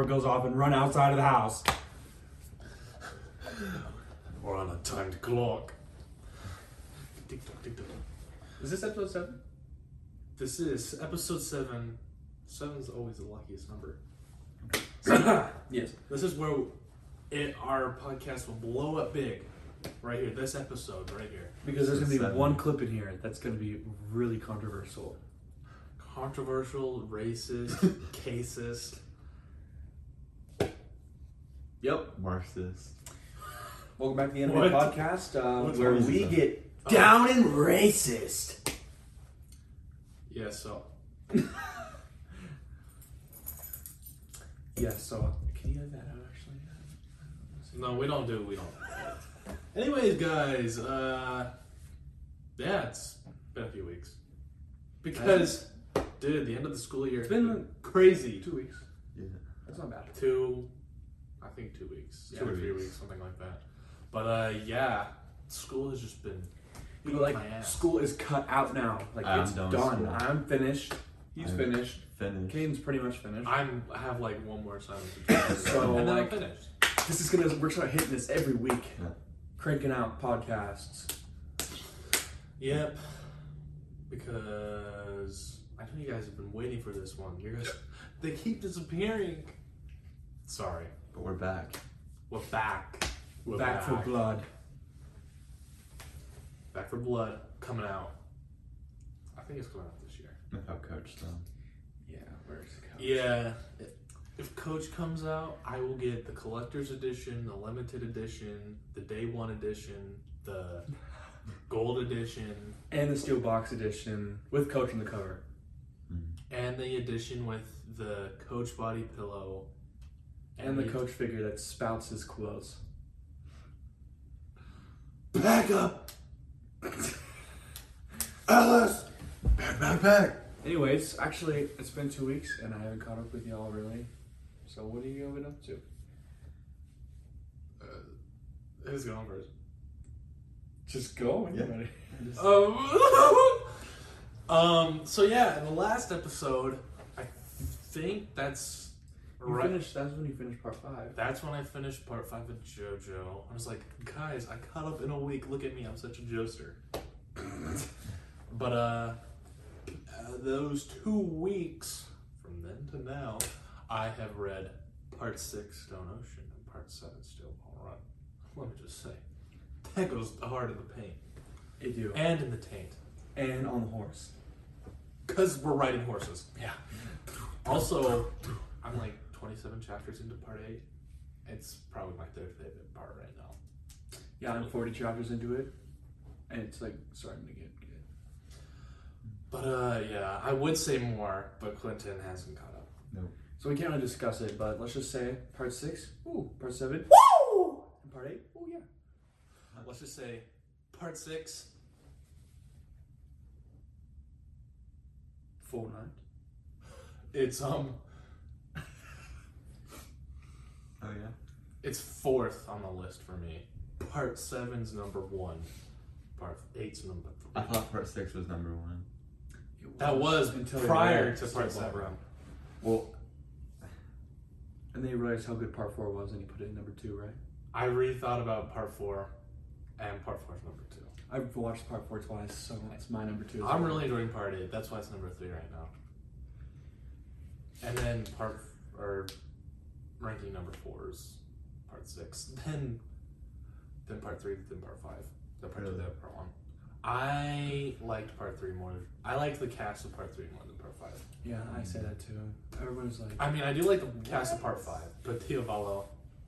camera goes off and run outside of the house. We're on a timed clock. Tick tock, tick tock. Is this episode 7? This is episode 7. 7's always the luckiest number. Yes. This is where our podcast will blow up big. Right here. This episode right here. Because there's going to be 7. one clip in here that's going to be really controversial. Controversial, racist, casist. Yep. Marxist. Welcome back to the Anime What? Podcast, What's where racism? we get down and racist. Yeah, so. Yeah, so can you edit that out actually? No, we don't. Anyways, guys, yeah, it's been a few weeks. Because, dude, the end of the school year It's been has crazy. 2 weeks. Yeah. That's not bad. I think 2 weeks. Yeah. 2 or 3 2 weeks. weeks, something like that. But, yeah, school has just been But beating like, my ass. school is cut out now. Like, I'm it's done done. with school. I'm finished. He's I'm finished. Finished. Caden's pretty much finished. I have like one more assignment to do. So, and then like- I'm finished. This is gonna. We're gonna hitting this every week. Yeah. Cranking out podcasts. Yep. Because I know you guys have been waiting for this one. You guys, they keep disappearing. Sorry. But we're back. We're back. We're Back for blood. Back for blood. Coming out. I think it's coming out this year. Without Coach, though. Yeah, where's the couch? Yeah. If Coach comes out, I will get the collector's edition, the limited edition, the day one edition, the gold edition, And the steel box edition with Coach on the cover. and the edition with the Coach body pillow. And the Coach figure that spouts his quotes. Back up! Alice! Back! Anyways, actually, it's been 2 weeks and I haven't caught up with y'all really. So what are you been up to? Who's going first? Just go. Yeah. Anybody. So yeah, in the last episode, I think that's You right. finished. That's when you finished part 5. That's when I finished part 5 of JoJo. I was like, guys, I caught up in a week. Look at me, I'm such a joester. But those 2 weeks from then to now, I have read part 6 Stone Ocean and part 7 Steel Ball Run. Let me just say, that goes hard in the paint They do. and in the taint. And on the horse. Because we're riding horses. Yeah. Also, I'm like 27 chapters into part 8. It's probably my 3rd favorite part right now. Yeah, I'm 40 chapters into it. And it's like starting to get good. But yeah, I would say more, but Clinton hasn't caught up. No. So we can't really discuss it, but let's just say part 6. Ooh. Part 7. Woo! And part 8. Oh yeah. Let's just say part 6. Fortnite. It's Oh, yeah? it's 4th on the list for me. Part 7's number 1. Part 8's number 3. I thought part 6 was number 1. That was until they prior read to part Steel Ball 7. Run. Well, And then you realized how good part 4 was and you put it in number 2, right? I rethought about part 4, and part 4 is number 2. I've watched part 4 twice, so it's my number 2. I'm really enjoying part 8. That's why it's number 3 right now. And then ranking number 4 is part 6. Then part 3, then part 5. Then part 2, Really? then part 1. I liked part 3 more. I liked the cast of part 3 more than part 5. Yeah, I say that too. Everyone's like, I mean, I do like the cast of part 5, but Teovallo,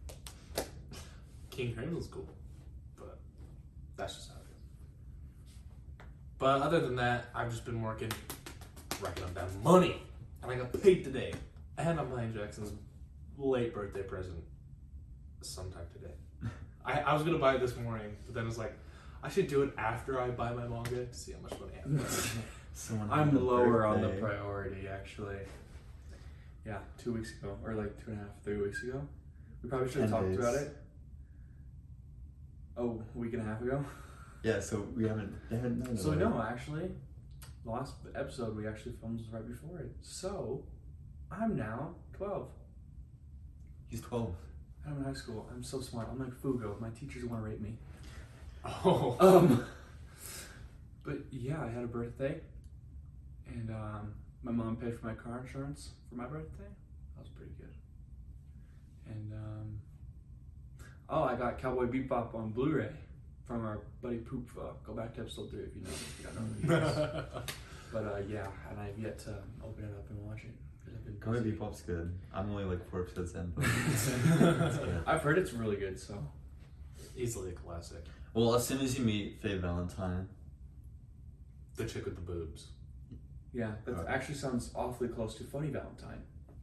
King Crimson's cool. But that's just how it is. But other than that, I've just been racking up that money. And I got paid today. And I'm buying Jackson's late birthday present sometime today. I was going to buy it this morning, but then I was like, I should do it after I buy my manga to see how much money I have. someone had a I'm lower on the birthday. priority, actually. Yeah, 2 weeks ago, or like 2.5, 3 weeks ago. We probably should have 10 talked days. about it. Oh, a week and a half ago. Yeah, so we haven't done So it. no, actually, the last episode we actually filmed was right before it. So, I'm now 12. He's 12. I'm in high school. I'm so smart. I'm like Fugo. My teachers want to rate me. Oh. But yeah, I had a birthday, and my mom paid for my car insurance for my birthday. That was pretty good. And I got Cowboy Bebop on Blu-ray from our buddy Poop. Go back to episode 3 if you don't know who he is. But yeah, and I've yet to open it up and watch it. Cowboy Bebop's good. I'm only like 4 episodes in, but it's good. I've heard it's really good, so. Easily a classic. Well, as soon as you meet Faye Valentine, The chick with the boobs. Yeah, that actually sounds awfully close to Funny Valentine.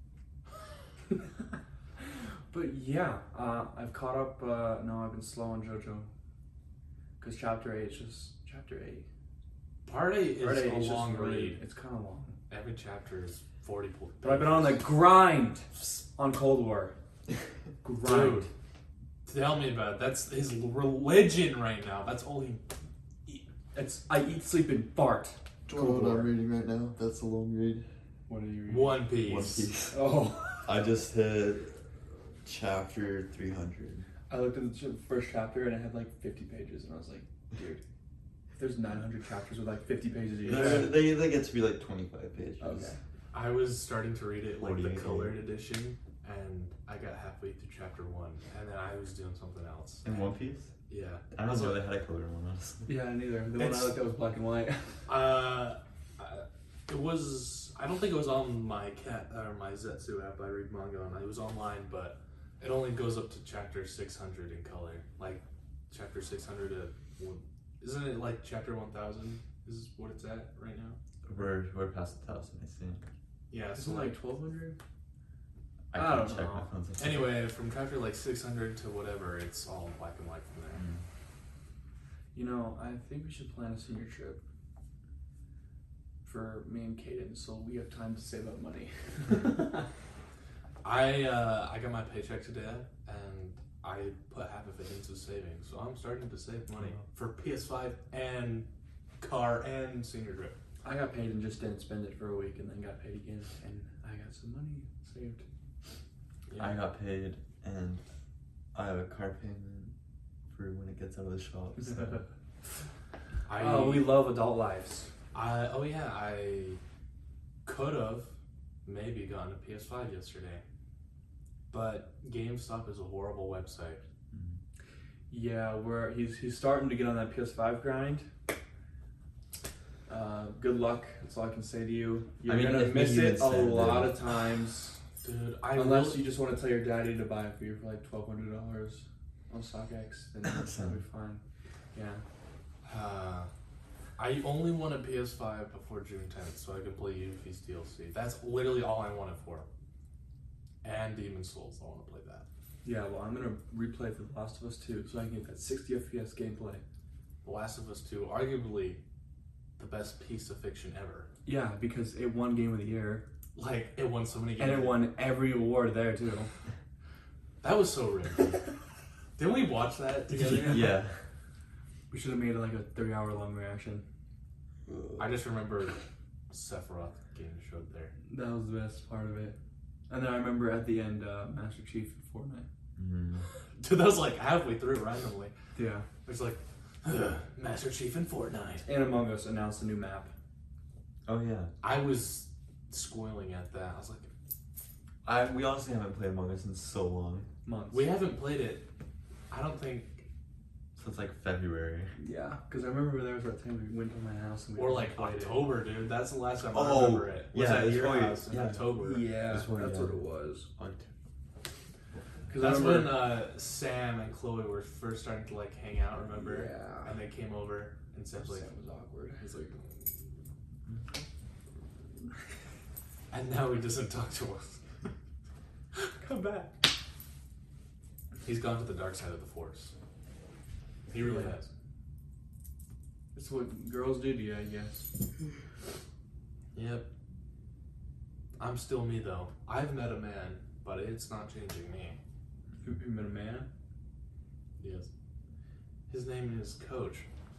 But yeah, I've caught up. No, I've been slow on JoJo. Because Chapter 8 is just Chapter 8. Part 8 is a just long really- read. It's kind of long. Every chapter is 40 pages. But I've been on the grind on Cold War. Grind. Dude, tell me about it. That's his religion right now. That's all he... I eat, sleep, and fart. do you know what I'm reading right now? That's a long read. What are you reading? One Piece. One Piece. Oh. I just hit chapter 300. I looked at the first chapter and it had like 50 pages, and I was like, dude, if there's 900 chapters with like 50 pages each. They get to be like 25 pages. Okay. I was starting to read it like the 48. colored edition, and I got halfway through chapter 1, and then I was doing something else. In One Piece? Yeah. I don't know they had a colored one, honestly. Yeah, neither. The one I It's- looked at was black and white. It was. I don't think it was on my my Zetsu app. I read manga on. It was online, but it only goes up to chapter 600 in color. Like chapter 600 isn't it like chapter 1000 is what it's at right now? We're past 1,000, I see. Yeah, so Isn't it like 1,200? I I can't don't check know. my phone's up. anyway, from chapter like 600 to whatever, it's all in black and white from there. Mm. You know, I think we should plan a senior trip for me and Kaden, so we have time to save up money. I got my paycheck today, and I put half of it into savings, so I'm starting to save money for PS5 and car and senior trip. I got paid and just didn't spend it for a week, and then got paid again, and I got some money saved. Yeah. I got paid, and I have a car payment for when it gets out of the shop. So. We love adult lives. I could have maybe gotten a PS5 yesterday, but GameStop is a horrible website. Yeah, he's starting to get on that PS5 grind. Good luck. That's all I can say to you. You're gonna if miss you it a said lot that- of times. Dude, Unless you just want to tell your daddy to buy it for you for like $1,200 on StockX, then that'll be fine. Yeah. I only want a PS5 before June 10th so I can play Yuffie's DLC. That's literally all I want it for. And Demon's Souls, I want to play that. Yeah, well, I'm gonna replay for The Last of Us 2 so I can get that 60 FPS gameplay. The Last of Us 2, arguably the best piece of fiction ever. Yeah, because it won Game of the Year. Like, it won so many games. And it won every award there, too. That was so rigged. Didn't we watch that together? Yeah. We should have made it like a 3-hour-long reaction. I just remember Sephiroth getting showed there. That was the best part of it. And then I remember at the end, Master Chief in Fortnite. Mm. Dude, that was like halfway through randomly. Yeah. It's like, Master Chief in Fortnite. And Among Us announced a new map. Oh yeah. I was squealing at that. I was like, We honestly haven't played Among Us in so long. Months. we haven't played it. I don't think, Since like February. Yeah, because I remember there was that time we went to my house and we or like played it. October, dude. That's the last time I Oh, remember it. Was yeah, at it's your probably- house in yeah. October. Yeah, That's what it was. Because That's when Sam and Chloe were first starting to like hang out. Remember? Yeah. And they came over, and Sam's like, Sam was awkward. he's like, and now he doesn't talk to us. Come back. He's gone to the dark side of the Force. He really Yeah. has. It's what girls do to you, I guess. Yep. I'm still me though. I've met a man, but it's not changing me. You met a man? Yes. His name is Coach.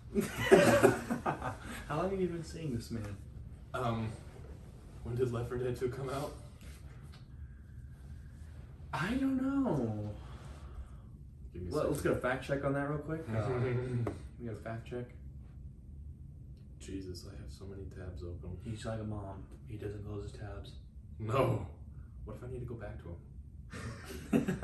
How long have you been seeing this man? When did Left 4 Dead 2 come out? I don't know. Give me a Let's second. get a fact check on that real quick. We got a fact check. Jesus, I have so many tabs open. He's like a mom. He doesn't close his tabs. No. What if I need to go back to him?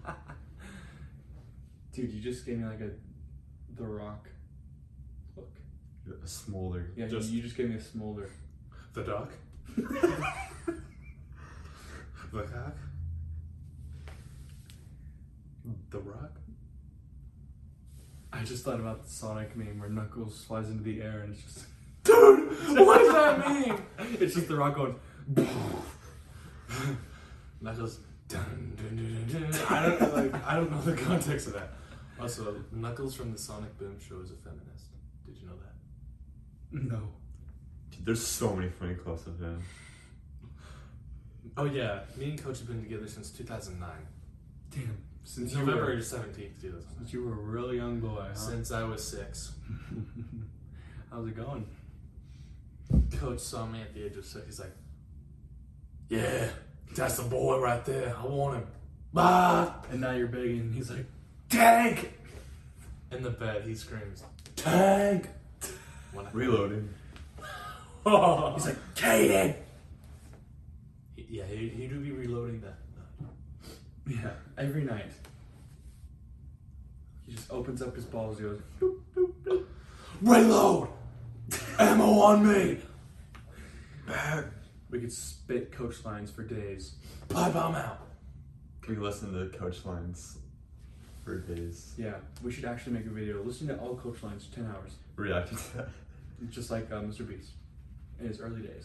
Dude, you just gave me like The Rock look. A smolder. Yeah, Just- you just gave me a smolder. The duck? The cock? The rock? I just thought about the Sonic meme where Knuckles flies into the air and it's just Dude, what does that mean? it's just The Rock going. Knuckles. Dun, dun, dun, dun, dun. I don't know the context of that. Also, Knuckles from the Sonic Boom show is a feminist. Did you know that? No. Dude, there's so many funny clips of him. Oh yeah, me and Coach have been together since 2009. Damn. Since November you 17th, 2009. since you were a really young boy, huh? Since I was 6. How's it going? Coach saw me at the age of 6. He's like, yeah, that's the boy right there. I want him. Bye. And now you're big and he's like, Tank! In the bed, he screams, Tank! When I- Reloading. He's like, Kaden! Yeah, he do be reloading that. yeah, every night. He just opens up his balls, he goes, boop, boop, boop. Reload! Ammo on me! Back. We could spit coach lines for days. Pipe bomb out! We listen to coach lines for days. Yeah, we should actually make a video. Listen to all coach lines, 10 hours. Reacting to that. Just like Mr. Beast in his early days.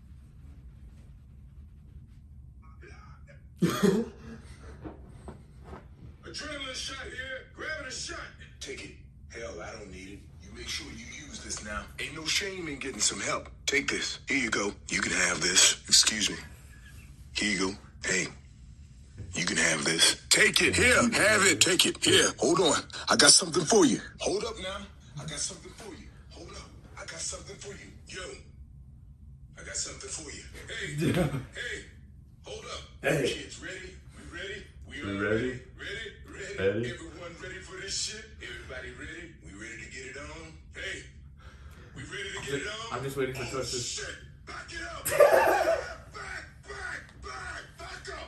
Adrenaline shot here. Grabbing a shot. Take it. Hell, I don't need it. You make sure you use this now. Ain't no shame in getting some help. Take this. Here you go. You can have this. Excuse me. Here you go. Hey. You can have this. Take it. Here. Have it. Take it. Here. Hold on. I got something for you. Hold up now. I got something for you. Hold up. I got something for you. Yo. I got something for you. Hey. Hey. Hold up. Hey. Kids, ready? We ready? We all ready? Ready? Ready? Everyone ready for this shit? Everybody ready? We ready to get it on? Hey. We ready to get it on? I'm just waiting for Coach to... Shit. Back it up. Back up. Back up.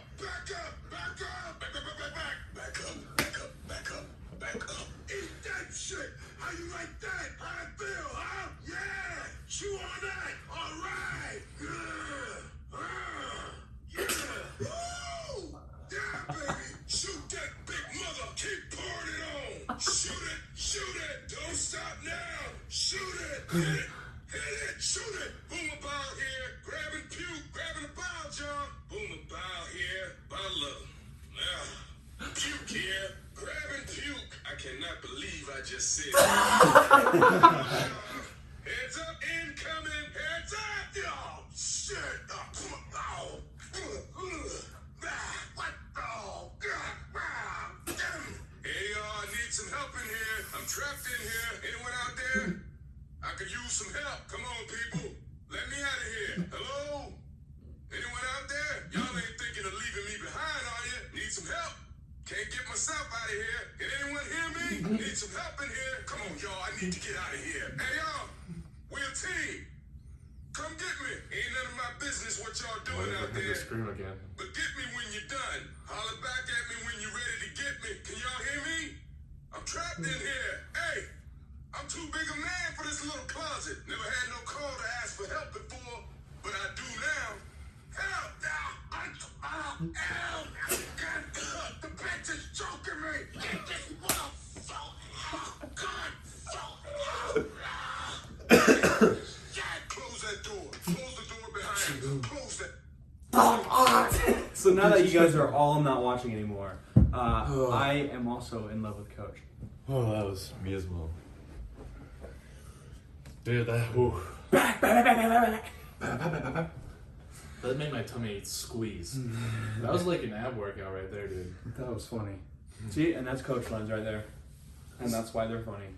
Back up. Eat that shit. How you like that? How it feel, huh? Yeah. Chew on that. All right. Yeah. Woo. Yeah, baby. Shoot that big mother. Keep pouring it on. Shoot it. Don't stop now. Shoot it. Hit it. Shoot it. Boomer ball here. Grabbing puke. Grabbing a ball, John. Boomer ball here. Bottle of puke here. Grabbing puke. I cannot believe I just said that. Heads up, incoming. Heads up. Oh, shit. Oh. What? Oh, God. Hey, y'all, I need some help in here. I'm trapped in here. Anyone out there? I could use some help. Come on, people. Let me out of here. Hello? Anyone out there? Y'all ain't thinking of leaving me behind, are you? Need some help? Can't get myself out of here. Can anyone hear me? Need some help in here. Come on, y'all. I need to get out of here. Hey, y'all. We're a team. Come get me. Ain't none of my business what y'all doing Wait for out him to there. scream again. But get me when you're done. Holler back at me when you're ready to get me. Can y'all hear me? I'm trapped in here. Hey, I'm too big a man for this little closet. Never had no call to ask for help before, but I do now. Help! Help! The bitch is choking me. Get this motherfucker! God! Close that door. Close the door behind you. Close that. So now that you guys are all not watching anymore, I am also in love with Coach. Oh, that was... Me as well. Dude, that... That made my tummy squeeze. That was like an ab workout right there, dude. That was funny. See, and that's coach lines right there. And that's why they're funny.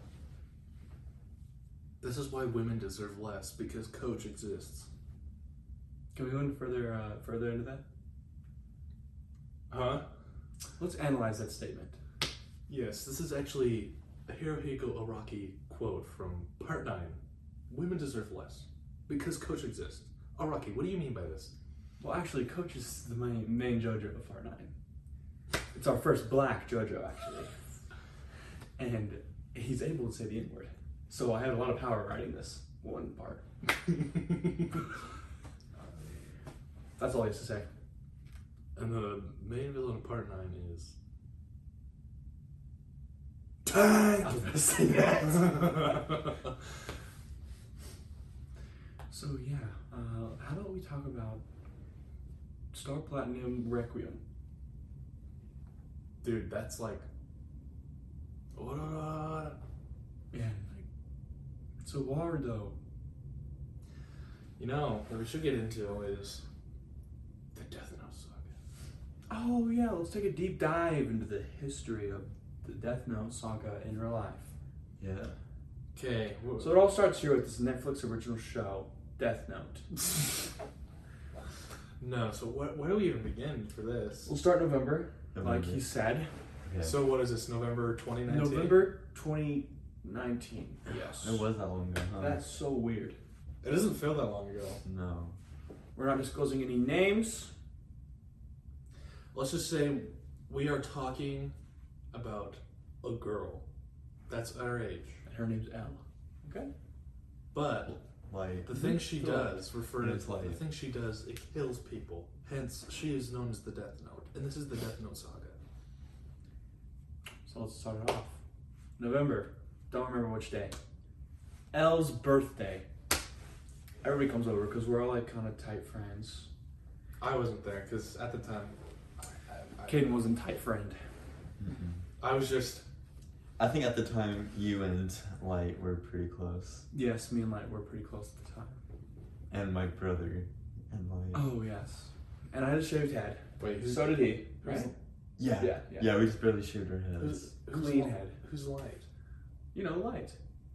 This is why women deserve less, because Coach exists. Can we go into further into that? Huh? Let's analyze that statement. Yes, this is actually a Hirohiko Araki quote from Part 9. Women deserve less. Because Coach exists. Araki, what do you mean by this? Well, actually, Coach is the main JoJo of Part 9. It's our first black JoJo, actually. And he's able to say the N-word. So I had a lot of power writing this one part. That's all he has to say. And the main villain of Part 9 is... I was going to say that. So yeah, how about we talk about Star Platinum Requiem? Dude, that's like... What? Man, like, it's so hard though. You know, what we should get into is the Death Note saga. Oh yeah, let's take a deep dive into the history of the Death Note saga in real life. Yeah. Okay. So it all starts here with this Netflix original show, Death Note. No, so where do we even begin for this? We'll start November, like November. he said. Okay. So what is this, November 2019? November 2019. Yes. It was that long ago, huh? That's so weird. It doesn't feel that long ago. No. We're not disclosing any names. Let's just say we are talking about a girl that's our age. And her name's Elle. Okay. But Like, the thing she does, It's the light. thing she does, it kills people. Hence, she is known as the Death Note. And this is the Death Note saga. So let's start it off. November. Don't remember which day. Elle's birthday. Everybody comes over because we're all like kind of tight friends. I wasn't there because at the time, Caden wasn't tight friend. Mm-mm. I was just... I think at the time you and Light were pretty close, Yes, me and Light were pretty close at the time. and my brother and Light. Oh yes. And I had a shaved head. Wait, So did he. who's- Right? Yeah. Yeah. Yeah, we just barely shaved our heads. Clean Light? head. Who's Light? You know, Light.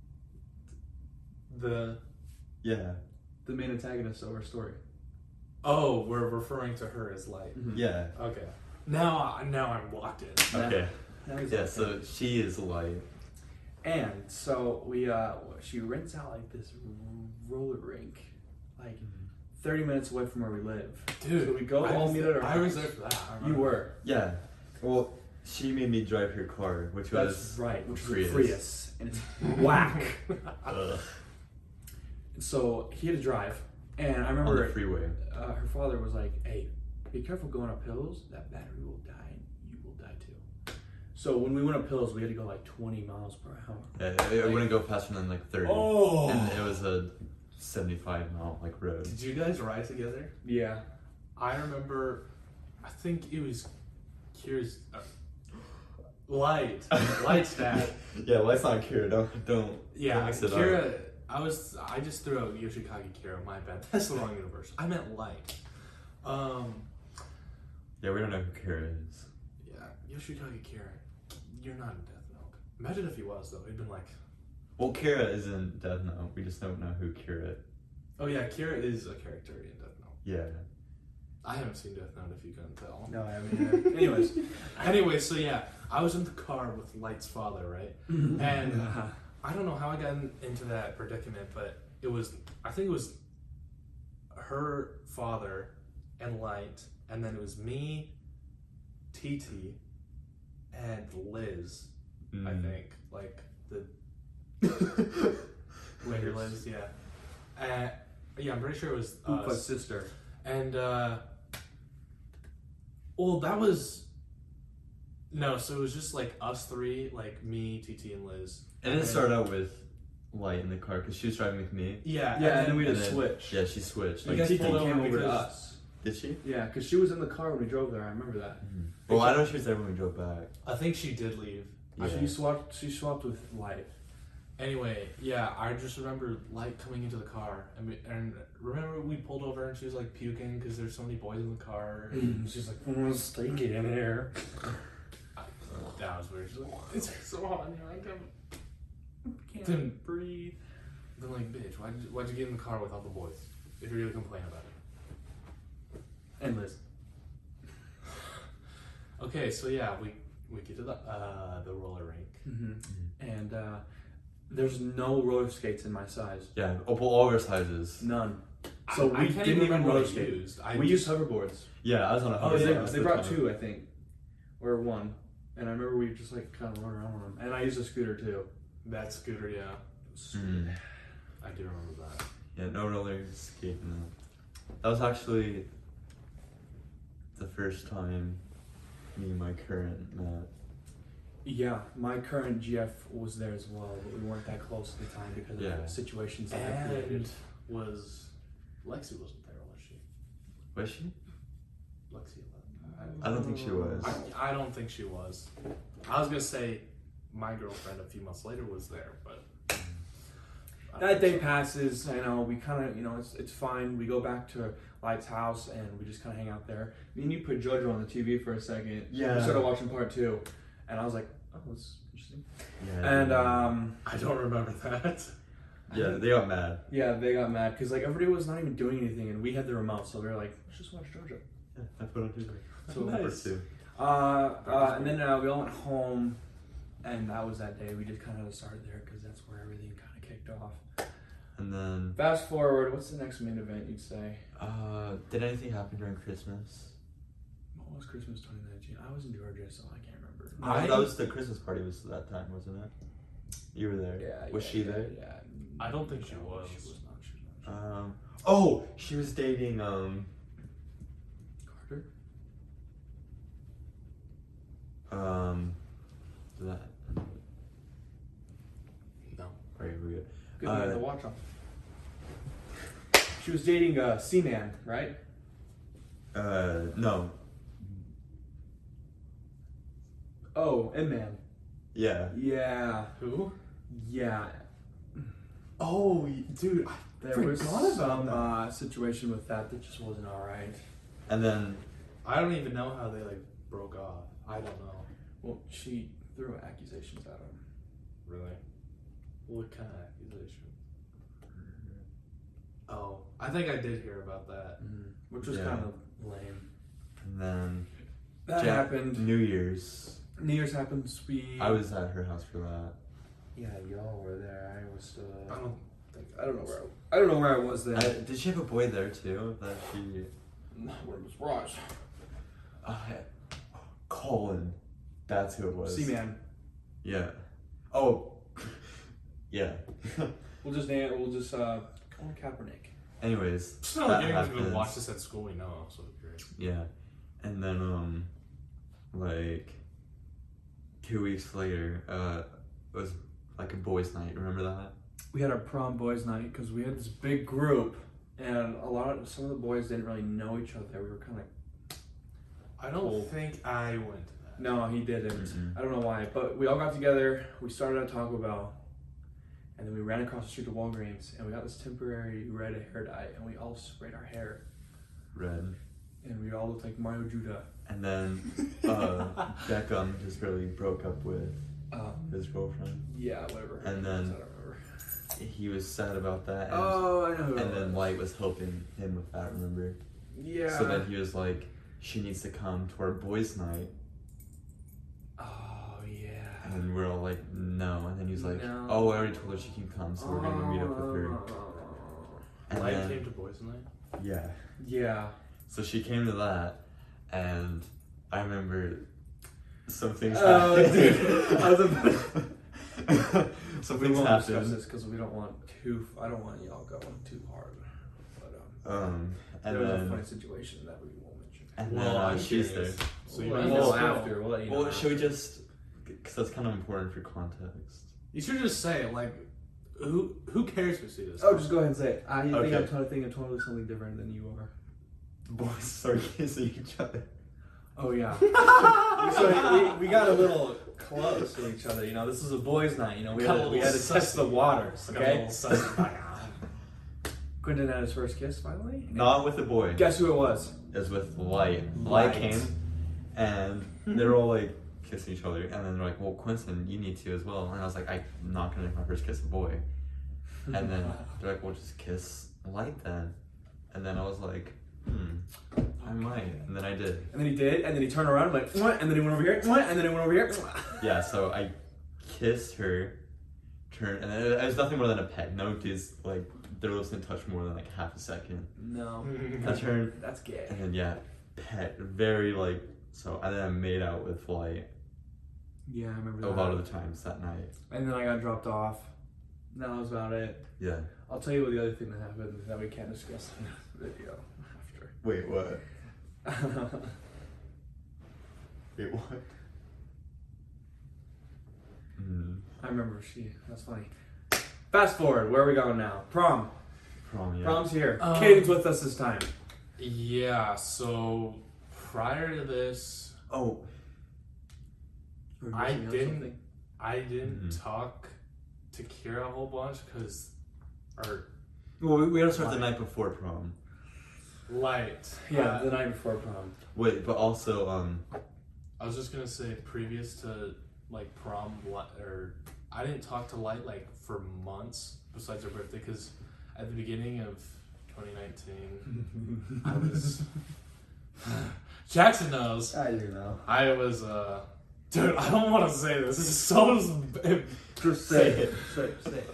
The... Yeah. The main antagonist of our story. Oh, we're referring to her as Light. Yeah. Okay. Now I'm locked in. Okay. Now he's Yeah, okay. so she is Light. And so we she rents out like this roller rink, like 30 minutes away from where we live. Dude, so we go I all was meet there- at her I was house. there for that. I You remember. were. Yeah. Well, she made me drive her car, which That's was right, which is a Prius. Prius, and it's whack. ugh, So he had to drive, and I on the remember freeway. her father was like, "Hey, be careful going up hills. That battery will die, and you will die too." So when we went up hills, we had to go like 20 miles per hour. Yeah, it wouldn't go faster than like 30. Oh! And it was a 75-mile like road. Did you guys ride together? Yeah. I remember, I think it was Kira's... Light's dad. Yeah, let's not Kira. Don't Yeah, mix it Kira... I just threw out Yoshikage Kira, my bad. That's the wrong universe. I meant Light. Yeah, we don't know who Kira is. Yeah, Yoshikage Kira, you're not in Death Note. Imagine if he was, though. He'd been like... Well, Kira is in Death Note. We just don't know who Kira is. Oh yeah, Kira is a character in Death Note. Yeah. I haven't seen Death Note, if you couldn't tell. No, I haven't either. Anyways. Anyway, so yeah, I was in the car with Light's father, right? And I don't know how I got into that predicament, but I think it was her father and Light, and then it was me, TT, and Liz, I think. Like, the later Liz, yeah. Yeah, I'm pretty sure it was Oompa us. sister. And, well, that was... No, so it was just like us three, like me, TT, and Liz. It didn't start out with Light in the car because she was driving with me. Yeah, Yeah, and then we And had to then- switch. Yeah, she switched. Like, You guys TT pulled over came over to because- us. Did she? Yeah, because she was in the car when we drove there. I remember that. Well, I know she was there when we drove back. I think she did leave. Actually, she swapped with Light. Anyway, yeah, I just remember Light coming into the car, and remember we pulled over and she was like puking because there's so many boys in the car. She's like, "Oh, it's stinky in here." That was weird. She's like, it's so hot in here. I Can't Then- breathe. Then like, bitch, why'd you get in the car with all the boys if you're gonna complain about it? And Liz. Okay, so yeah, we get to the roller rink. And there's no roller skates in my size. Yeah, all our sizes. None. So I we can't didn't even remember roller what I skate. used. We used hoverboards. Yeah, I was on a Oh, hoverboard. they brought two, I think, or one. And I remember we just like kind of run around on them. And I used a scooter too. that scooter, yeah. Mm. I do remember that. Yeah, no roller skating. That was actually the first time me and my current met. Yeah, my current GF was there as well, but we weren't that close at the time because of Yeah. the situations that I created. And Lexi wasn't there, was she? Was she? Lexi. I don't think she was. I don't think she was. I was gonna say my girlfriend a few months later was there, but That day passes, we kind of, it's fine. We go back to Light's house and we just kind of hang out there. Me and you put JoJo on the TV for a second. Yeah. We started watching part 2, and I was like, oh, that's interesting. Yeah. And, I don't remember that. yeah, they got mad. yeah, they got mad because, like, everybody was not even doing anything, and we had the remote, so they were like, let's just watch JoJo. Yeah, I put on TV. So Nice. Too. And then we all went home, and that was that day. We just kind of started there because that's where everything kind of kicked off. And then, Fast forward, what's the next main event you'd say? did anything happen during Christmas? What was Christmas 2019? I was in Georgia, so I can't remember. That was the Christmas party. Was that time, wasn't it? You were there. Yeah. Was she there? Yeah. I don't think she No, was. She was not. She was not. Oh, she was dating Carter? that. No. Right, we're good. Good thing I had the watch on. She was dating Seaman, right? No. Oh, M-Man. Yeah. Yeah. Who? Yeah. Oh, dude, I There was forgot some about situation with that just wasn't alright. And then, I don't even know how they broke off. I don't know. Well, she threw accusations at him. Really? What kind of accusation? Oh, I think I did hear about that. Which was Yeah. kind of lame. and then That happened. New Year's. New Year's happened. I was at her house for that. Yeah, y'all were there. I was. I don't think I don't know where I was then. Did she have a boy there too? That she. Where was Raj? Colin. That's who it was. Seaman. Yeah. Oh. yeah. We'll just call him Kaepernick. Anyways. It's not that like anyone's gonna happens. watch this at school, we know, so it's great. Yeah. And then, like, 2 weeks later, it was like a boys' night. Remember that? We had our prom boys night because we had this big group, and some of the boys didn't really know each other. We were kind of I don't think I went to that. no, he didn't. Mm-mm. I don't know why, but we all got together. We started at Taco Bell, and then we ran across the street to Walgreens, and we got this temporary red hair dye, and we all sprayed our hair, Red. and we all looked like Mario Judah. And then, Beckham just really broke up with his girlfriend. Yeah, whatever. And then- I don't remember. He was sad about that. And, Oh, I know. Who it and then was. Light was helping him with that, remember? Yeah. So then he was like, she needs to come to our boys' night. Oh yeah. And then we're all like, no. And then he was like, No. oh, I already told her she can come, so we're gonna meet up with her. And Light then, came to boys' night? yeah. Yeah. So she came to that, and I remember some things Oh, happened. dude. I was about Some We things won't discuss happened. this because we don't want I don't want y'all going too hard. But And there was a then, funny situation that we won't mention. and Well, then I'm she's curious. there. So you Well, might well, as well. after we'll let you know. Well, should we after. just, because that's kind of important for context. You should just say, who cares to see this? Oh, just go ahead and say it. I think Okay. I'm totally something different than you are. Boys start kissing each other. Oh yeah. So we got a little close to each other. This is a boys' night. We Got a had to little test the waters. Like a Okay. little sussy. Quentin had his first kiss finally. Not with a boy. Guess who it was? It was with Light. Light. Light came, and they're all like kissing each other, and then they're like, "Well, Quinton, you need to as well." And I was like, "I'm not gonna make my first kiss a boy." And then they're like, "Well, just kiss Light then." And then I was like, I might. And then I did. And then he did, and then he turned around like, "Mwah," and then he went over here, "Mwah," and then he went over here. "Mwah." Yeah, so I kissed her, turned, and it was nothing more than a peck. No dudes, like, their lips didn't touch more than like half a second. No, I turned, that's gay. and then yeah, pet, very like, so, and then I made out with Light Yeah, I remember a that. lot of the times that night. And then I got dropped off. That was about it. Yeah. I'll tell you what the other thing that happened that we can't discuss in this video after. Wait, what? Wait, what? I remember that's funny. Fast forward, where are we going now? Prom. Prom, yeah. Prom's here. Caden's with us this time. Yeah, so prior to this, Oh. I didn't talk to Kira a whole bunch because, Well, we had to start the night before prom. Light. Yeah, the night before prom. Wait, but also, I was just gonna say, previous to like prom, or I didn't talk to Light like for months besides her birthday because at the beginning of 2019, I was. Jackson knows. I do know. I was dude. I don't want to say this. This is so. Just say it. Say it.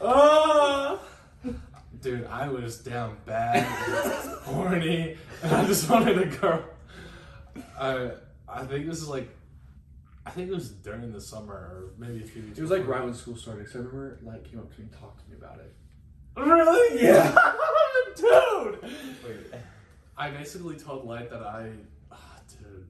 Dude, I was down bad, horny, and I just wanted a girl. I think this is like, I think it was during the summer or maybe a few weeks. It was like right when school started. Because I remember Light came up to me and talked to me about it. Really? Yeah. Dude. wait. I basically told Light that dude.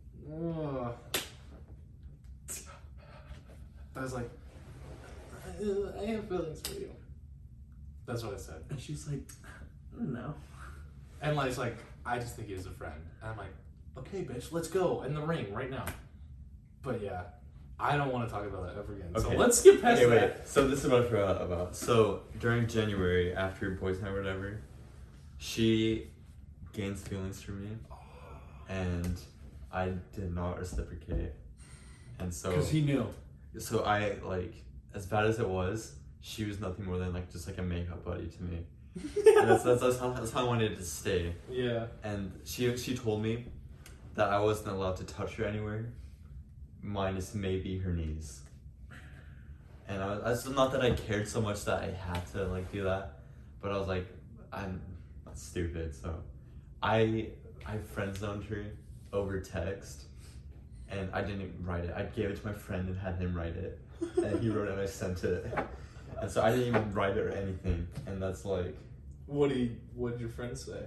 I was like, I have feelings for you. That's what I said. And she's like, I don't know. And Light's like, I just think he is a friend. And I'm like, okay, bitch, let's go in the ring right now. But yeah, I don't want to talk about that ever again. So Okay. let's get past Okay, wait. that. So this is what I forgot about. So during January, after boys' night or whatever, she gains feelings for me, and I did not reciprocate. And so, Because he knew. so I like, as bad as it was, she was nothing more than like just like a makeup buddy to me. And that's how I wanted it to stay. Yeah. And she told me that I wasn't allowed to touch her anywhere, minus maybe her knees. And it's not that I cared so much that I had to like do that, but I was like, I'm not stupid, so I friend zoned her over text, and I didn't write it. I gave it to my friend and had him write it, and he wrote it and I sent it. And so I didn't even write it or anything, and that's like, What did your friend say?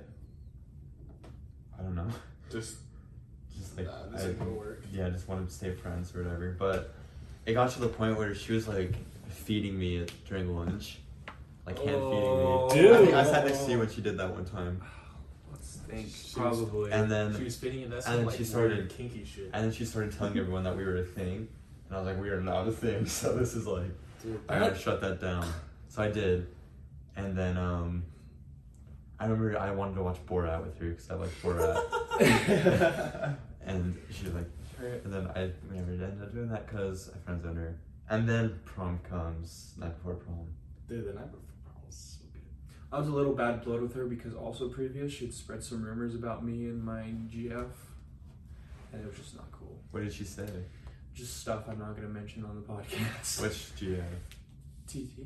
I don't know. Just Like, this ain't gonna work. yeah, I just wanted to stay friends or whatever. But it got to the point where she was like feeding me during lunch, like hand Oh, feeding me. dude. I sat next to you when she did that one time, Let's think. She was- Probably. and then She was feeding you that and some then like she started- weird kinky shit. and then she started telling everyone that we were a thing, and I was like, we are not a thing. So this is like, Dude, I gotta shut that down. So I did, and then I remember I wanted to watch Borat with her because I like Borat. And she was like, and then I never ended up doing that because I friend zoned her. And then prom comes, night before prom. Dude, the night before prom was so good. I was a little bad blood with her because also previous she'd spread some rumors about me and my GF, and it was just not cool. What did she say? Just stuff I'm not gonna mention on the podcast. Which GA? TT.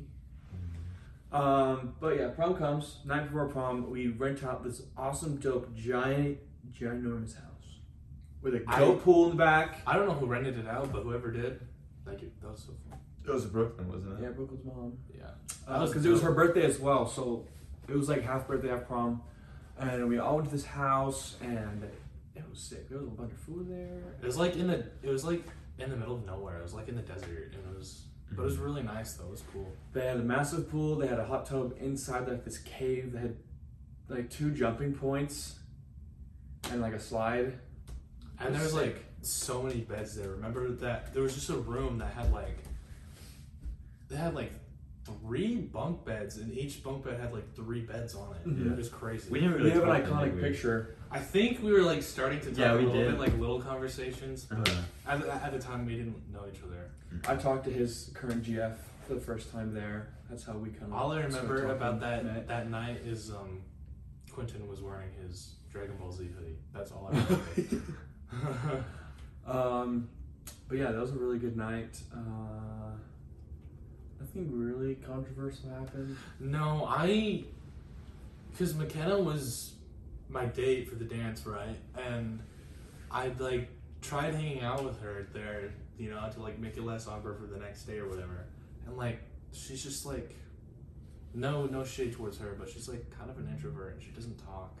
But yeah, prom comes. Night before prom, we rent out this awesome, dope, ginormous house with a goat pool in the back. I don't know who rented it out, but whoever did, thank you. That was so fun. It was Brooklyn, wasn't it? Yeah, Brooklyn's mom. Yeah. Because it was her birthday as well, so it was like half birthday, half prom, and we all went to this house, and it was sick. There was a bunch of food there. It was like in the middle of nowhere. It was like in the desert, and it was, but it was really nice though. It was cool. They had a massive pool. They had a hot tub inside like this cave. They had like 2 jumping points and like a slide. And there was like so many beds there. Remember that there was just a room that had like 3 bunk beds, and each bunk bed had like 3 beds on it. Mhm. It was crazy. We didn't We really have an talk iconic anyway. picture. I think we were like starting to talk Yeah, a we little did. bit, like little conversations. But Uh-huh. at the time, we didn't know each other. I talked to his current GF for the first time there. That's how we kind of. All I remember started about talking, that met. that night is Quentin was wearing his Dragon Ball Z hoodie. That's all I remember. But yeah, that was a really good night. Nothing really controversial happened. No, because McKenna was my date for the dance, right? And I'd like tried hanging out with her there, you know, to like make it less awkward for the next day or whatever. And like, she's just like, no shade towards her, but she's like kind of an introvert and she doesn't talk.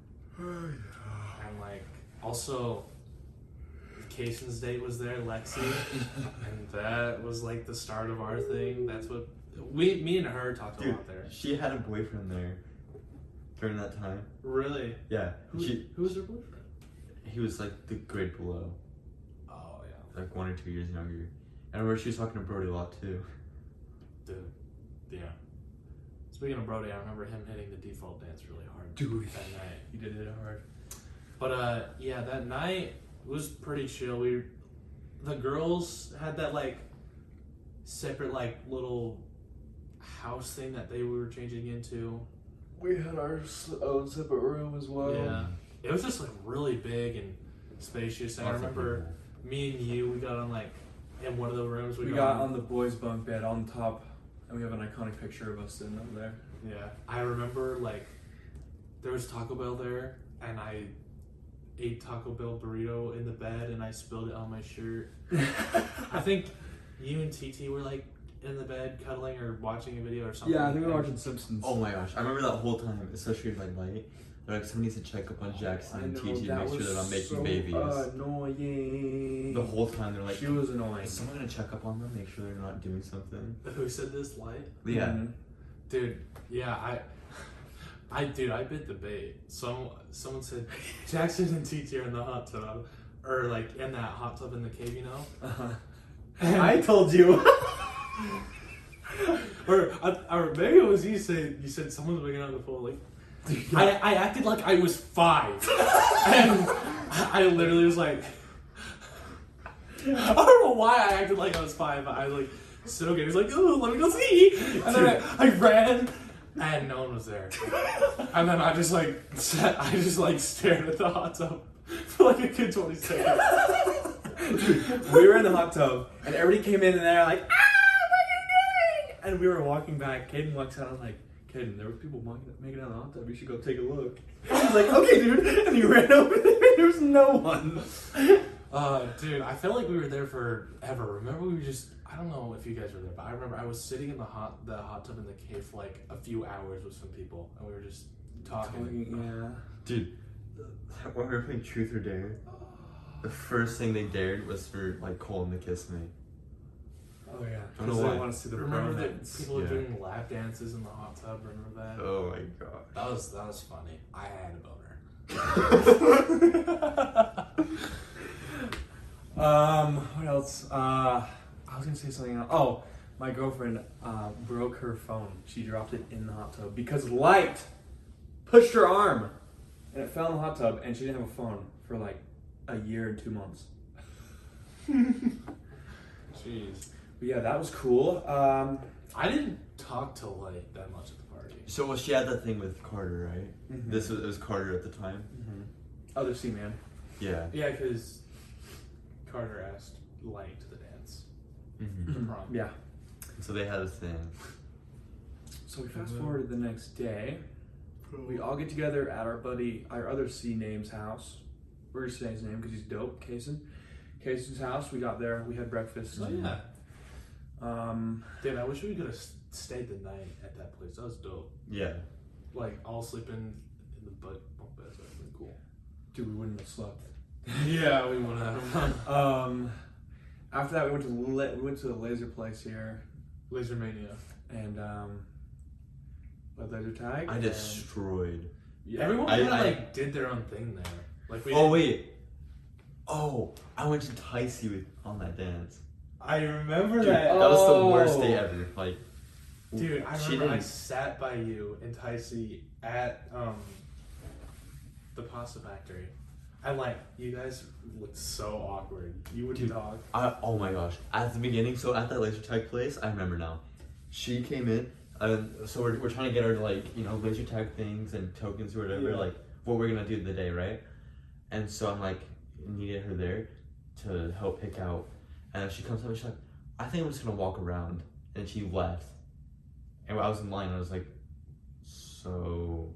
And like, also, Kaysen's date was there, Lexi, and that was like the start of our thing. That's what me and her talked a lot there. She had a boyfriend there during that time. Really? Yeah. Who was her boyfriend? He was like the grade below, Oh yeah, like 1 or 2 years younger. I remember she was talking to Brody a lot too. dude. Yeah. Speaking of Brody, I remember him hitting the default dance really hard. Dude, that night. he did it hard. But yeah, that night was pretty chill. The girls had that like separate like little house thing that they were changing into. We had our own separate room as well. Yeah, it was just like really big and spacious. And I remember me and you, we got on like in one of the rooms. We got on the boys' bunk bed on top, and we have an iconic picture of us sitting over there. Yeah, I remember like there was Taco Bell there, and I ate Taco Bell burrito in the bed, and I spilled it on my shirt. I think you and TT were like in the bed cuddling or watching a video or something. Yeah, I think we were watching Simpsons. Oh my gosh, I remember that whole time, especially at like night. They're like, someone needs to check up on Jackson and TT to make sure they're not making babies. Annoying. The whole time they're like, She was annoying. is someone gonna check up on them, make sure they're not doing something? Who said this? Light? Yeah. Mhm. Dude, yeah, I bit the bait. Someone said Jackson and TT are in the hot tub, or like in that hot tub in the cave, you know. Uh-huh. I told you. or maybe it was you said someone's waking up in the pool. Like I acted like I was 5, and I literally was like, I don't know why I acted like I was 5. But I like said okay. He's like, oh, let me go see. And then I ran, and no one was there. And then I just stared at the hot tub for like a good 20 seconds. We were in the hot tub, and everybody came in, and they're like, "Ah, what are you doing?" And we were walking back. Caden walks out. I was like, "Caden, there were people making out in the hot tub. You should go take a look." He's like, "Okay, dude," and he ran over there. And there was no one. Dude, I felt like we were there forever. Remember, I don't know if you guys were there, but I remember I was sitting in the hot tub in the cave for like a few hours with some people, and we were just talking. Yeah. Dude, when we were playing Truth or Dare, the first thing they dared was for like Colin to kiss me. Oh yeah. I don't know Because why. they want to see the Remember that romance. people were Yeah. doing lap dances in the hot tub? Remember that? Oh my god. That was funny. I had a boner. What else? I was gonna say something else. Oh, my girlfriend broke her phone. She dropped it in the hot tub because light pushed her arm, and it fell in the hot tub. And she didn't have a phone for like a year and 2 months. Jeez. But yeah, that was cool. I didn't talk to Light that much at the party. So well, she had that thing with Carter, right? Mhm. It was Carter at the time. Other C man. Yeah. Yeah, because Carter asked Light to the dance. Mm-hmm. The prom. Yeah. So they had a thing. So we fast forward to the next day. We all get together at our other C name's house. We're gonna say his name because he's dope. Kaysen's house. We got there. We had breakfast. Oh yeah. Um, Dude, I wish we could have stayed the night at that place. That was dope. Yeah. Like all sleeping in the bunk beds. That would have been cool. dude, we wouldn't have slept. Yeah, we would have. After that, we went to the laser place here Laser Mania. and played laser tag. I and- destroyed. Yeah. Everyone I- kind of I- like did their own thing there. Like we. Oh wait. Oh, I went to Ticey on that dance. I remember Dude, that. that was the Oh. worst day ever. Like, Dude, I she remember I didn't- sat by you in Ticey at the pasta factory. And like you guys looked so awkward. You wouldn't Dude. talk. oh my gosh. At the beginning, so at that laser tag place, I remember now. She came in, so we're trying to get her to like, laser tag things and tokens or whatever. Yeah. Like, what we're gonna do the day, right? And so I'm like, needed her there to help pick out. And she comes up and she's like, I think I'm just gonna walk around. And she left. And I was in line and I was like, so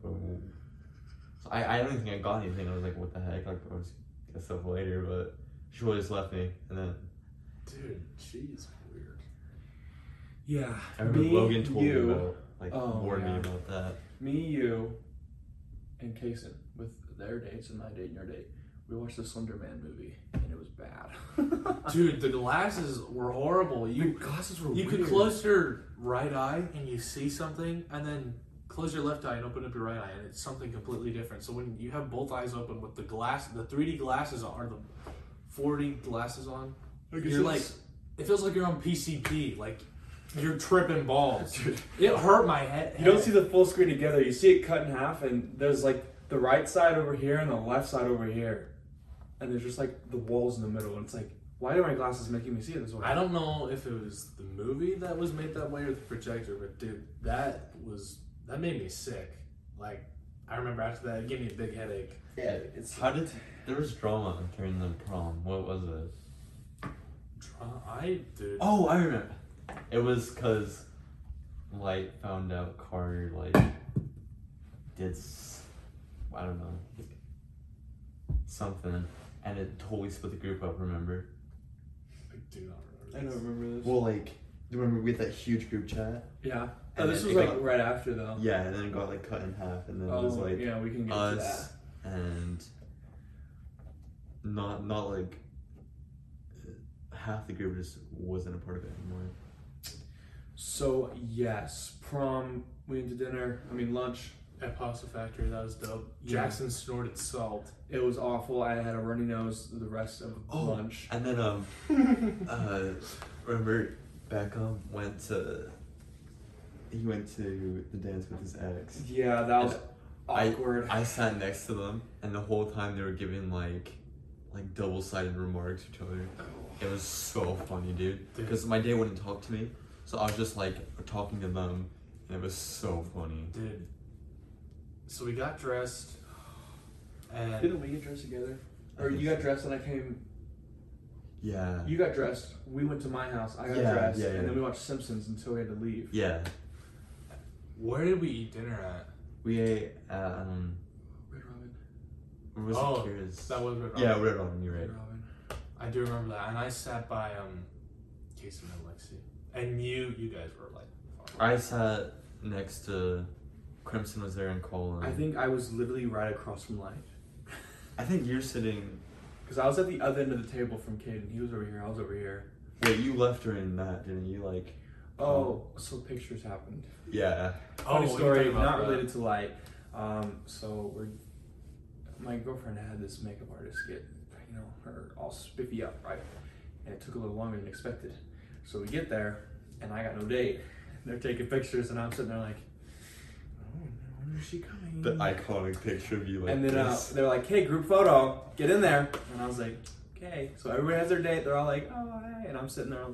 I don't think I got anything. I was like, what the heck? Like, I'll just get stuff later, but she would just left me. And then Dude, she's weird. Yeah. I remember Logan told me you, about, like, warned me yeah. about that. Me, you, and Kaysen with their dates and my date and your date. We watched the Slender Man movie and it was bad. Dude, the glasses were horrible. The glasses were You weird. could close your right eye and you see something, and then close your left eye and open up your right eye, and it's something completely different. So when you have both eyes open with the 3D glasses on, or the 4D glasses on, you're like, it feels like you're on PCP, like you're tripping balls. Dude. It hurt my head. You don't see the full screen together. You see it cut in half, and there's like the right side over here and the left side over here, and there's just like the walls in the middle. And it's like, why are my glasses making me see it this way? I don't know if it was the movie that was made that way or the projector, but dude, that made me sick. Like, I remember after that, it gave me a big headache. Yeah, it's There was drama during the prom. What was it? Dude. Oh, I remember. It was because Light found out Carter, like, I don't know, like, something, and it totally split the group up, remember? I do not remember. I don't remember this. Well, like, do you remember we had that huge group chat? Yeah. And This then was it like got- right after though. Yeah, and then it got, like, cut in half, and then Oh, it was, like, yeah, we can get to us, that. and not like, half the group just wasn't a part of it anymore. So yes, prom. We went to dinner. lunch. At Pasta Factory, that was dope. Yeah. Jackson snorted salt. It was awful. I had a runny nose the rest of lunch. And then remember Beckham went to the dance with his ex. Yeah, that was And awkward. I sat next to them, and the whole time they were giving like double-sided remarks to each other. It was so funny, dude. Because my dad wouldn't talk to me, so I was just like talking to them, and it was so funny. Dude. So we got dressed, and Didn't we get dressed together? Or you got dressed and I came. Yeah. You got dressed. We went to my house. I got Yeah, dressed, yeah, and yeah. then we watched Simpsons until we had to leave. Yeah. where did we eat dinner at? We ate at Red Robin. where was Oh, it? Curious? That was Red Robin. Yeah, Red Robin. You're right. Red Robin. I do remember that, and I sat by Casey and Lexi, and you guys were like. Far away. I sat next to Crimson was there and Cole. I think I was literally right across from Light. I think you're sitting. Because I was at the other end of the table from Caden. He was over here. I was over here. Wait, you left during that, didn't you? Like. Oh, so pictures happened. Yeah. Funny what are you story, talking about, not bro? related to Light. My girlfriend had this makeup artist get, her all spiffy up, right? And it took a little longer than expected. So we get there, and I got no date. They're taking pictures, and I'm sitting there like, oh, when is she coming? The iconic picture of you like And then this. they're like, hey, group photo, get in there. And I was like, okay. So everybody has their date. They're all like, oh, hey. And I'm sitting there.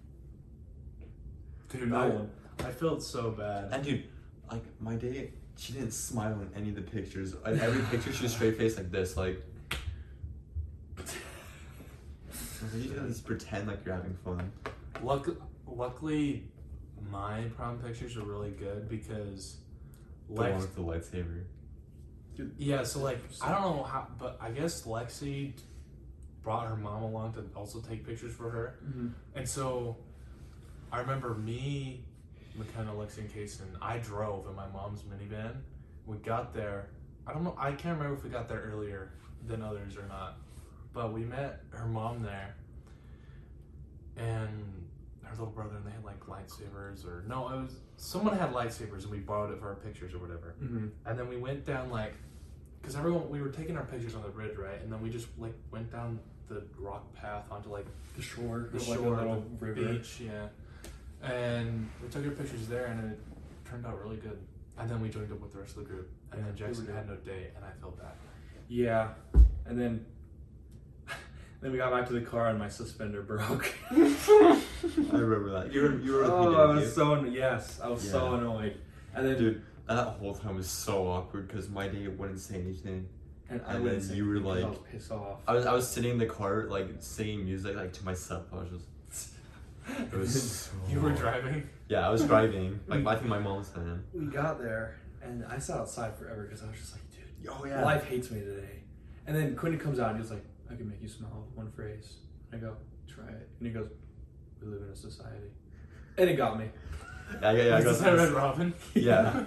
Dude, No one. I felt so bad. And dude, like my date, she didn't smile in any of the pictures. In every picture, she was straight faced like this, like. I was like, you can at least pretend like you're having fun. Luckily, my prom pictures are really good because The one with the lightsaber. yeah, so like I don't know how, but I guess Lexi brought her mom along to also take pictures for her, Mm-hmm. and so I remember me, McKenna, Lexi, and Kaysen. I drove in my mom's minivan. We got there. I don't know. I can't remember if we got there earlier than others or not, but we met her mom there, and her little brother, and they had like lightsabers, or no, it was someone had lightsabers, and we borrowed it for our pictures or whatever. Mm-hmm. And then we went down because we were taking our pictures on the bridge, right? And then we just like went down the rock path onto like The shore. the like a shore, little the river. beach, yeah. And we took our pictures there, and it turned out really good. And then we joined up with the rest of the group, and Yeah, then Jackson we were had no date, and I felt bad. Yeah. And then we got back to the car and my suspender broke. I remember that. You were with me, Oh, I didn't was you? so yes, I was so Yeah. annoyed. And then Dude, that whole time was so awkward because my date wouldn't say anything. And I And wouldn't then say you were anything 'cause I like- was pissed off. I was sitting in the car like singing music like to myself. I was just. It was. So You were driving. Yeah, I was driving. Like I think my mom was saying. We got there, and I sat outside forever because I was just like, dude, Oh life hates me today. And then Quentin comes out and he's like, I can make you smile with one phrase. I go, try it. And he goes, we live in a society. And it got me. Yeah. I Was got that Red Robin? Yeah.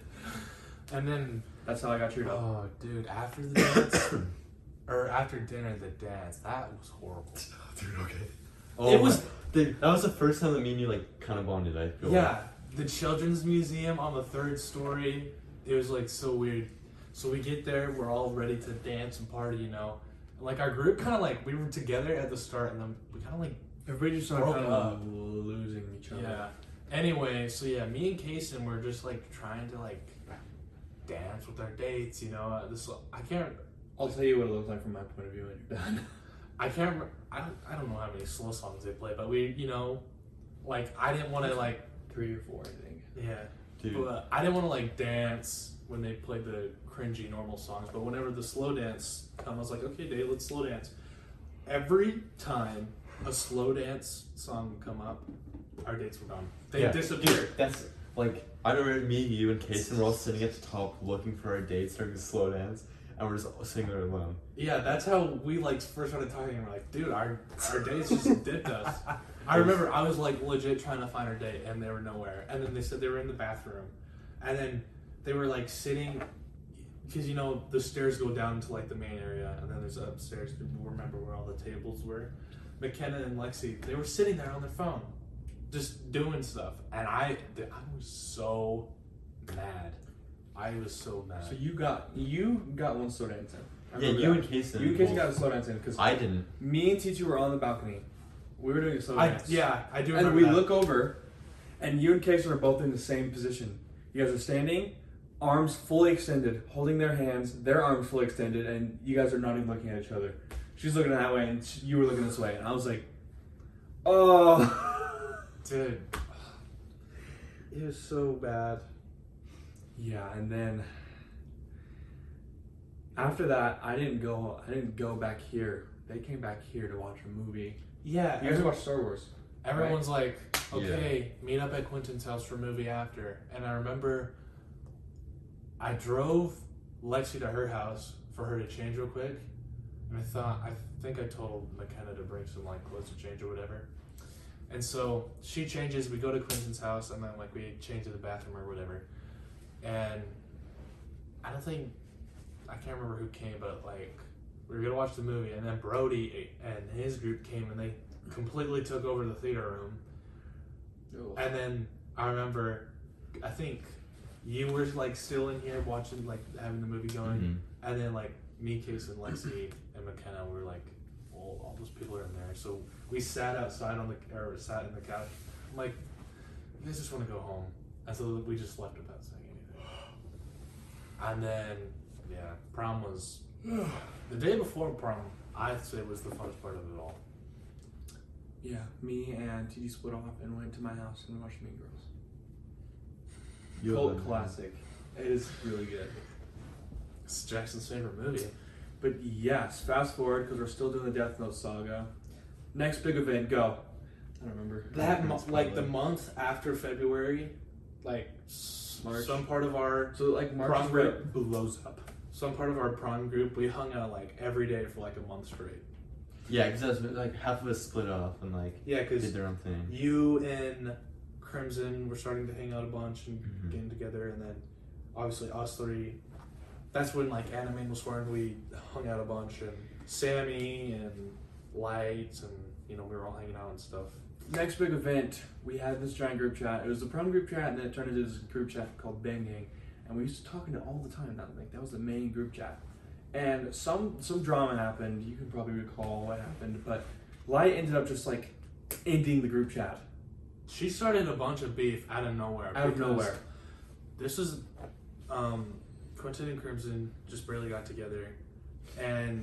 And then, That's how I got cheered up. oh, dude, after the dance, or after dinner, the dance, that was horrible. Dude, okay. It was- Dude, that was the first time that me and you like kind of bonded. I feel. Yeah, the Children's Museum on the 3rd story, it was like so weird. So we get there, we're all ready to dance and party, you know. And, like our group kind of like, we were together at the start and then we kind of like, Everybody just started Broke kind up. of losing each other. yeah. Anyway, so yeah, me and Kason were just like trying to like dance with our dates, you know. I can't I'll tell you what it looks like from my point of view when you're done. I can't remember, I don't know how many slow songs they play, but we, you know, like I didn't want to like, 3 or 4, I think. yeah. Dude. But I didn't want to like dance when they played the cringy normal songs, but whenever the slow dance come, I was like, okay, Dave, let's slow dance. Every time a slow dance song would come up, our dates were gone. They disappeared. Dude, that's like I remember me, you, and Kason were all sitting at the top looking for our dates during the slow dance, and we're just all sitting there alone. Yeah, that's how we like first started talking. And we're like, dude, our dates just dipped us. I remember I was like legit trying to find our date, and they were nowhere. And then they said they were in the bathroom, and then they were like sitting, because you know the stairs go down to like the main area, and then there's upstairs. Remember where all the tables were? McKenna and Lexi, they were sitting there on their phone, just doing stuff, and I was so mad. I was so mad. So you got one slow dance in. I Yeah, remember you that. and Kason. You and Casey got a slow dance in because I didn't. me and T2 were on the balcony. We were doing a slow dance. I do And remember we that. look over, and you and Kason are both in the same position. You guys are standing, arms fully extended, holding their hands, their arms fully extended, and you guys are not even looking at each other. She's looking that way, and you were looking this way, and I was like, oh. Dude, it was so bad. Yeah, and then after that, I didn't go back here. They came back here to watch a movie. Yeah, You guys watched Star Wars. everyone's like, okay, meet up at Quentin's house for a movie after. And I remember I drove Lexi to her house for her to change real quick. And I think I told McKenna to bring some like clothes to change or whatever. And so she changes, we go to Quentin's house, and then like we change in the bathroom or whatever. And I can't remember who came, but like we were gonna watch the movie, and then Brody and his group came, and they completely took over the theater room. And then I remember, I think you were like still in here watching, like having the movie going, Mhm. and then like me, Case, and Lexi and McKenna were like, well, all those people are in there, so we sat outside sat in the couch. I'm like, you guys just want to go home, and so we just left without saying anything. And then yeah, prom was the day before prom. I'd say was the funnest part of it all. Yeah, me and TD split off and went to my house and watched Mean Girls. You Cult have- classic. It is really good. It's Jackson's favorite movie. But yes, fast forward because we're still doing the Death Note saga. Next big event, go. I don't remember. That That's like the probably- month after February, like March. some part of our So like March Prom is where group. it blows up. some part of our prom group, we hung out like every day for like a month straight. Yeah, because like half of us split off and like Yeah, because did their own thing. you and Crimson were starting to hang out a bunch and Mhm. getting together, and then obviously us three. That's when like Anime was formed. We hung out a bunch, and Sammy and Lights, and you know we were all hanging out and stuff. Next big event, we had this giant group chat. It was the prom group chat, and then it turned into this group chat called Bang Gang, and we used to talk into all the time. That was the main group chat. And some drama happened. You can probably recall what happened, but Light ended up just like ending the group chat She started a bunch of beef out of nowhere. out of because nowhere. This was Quentin and Crimson just barely got together, and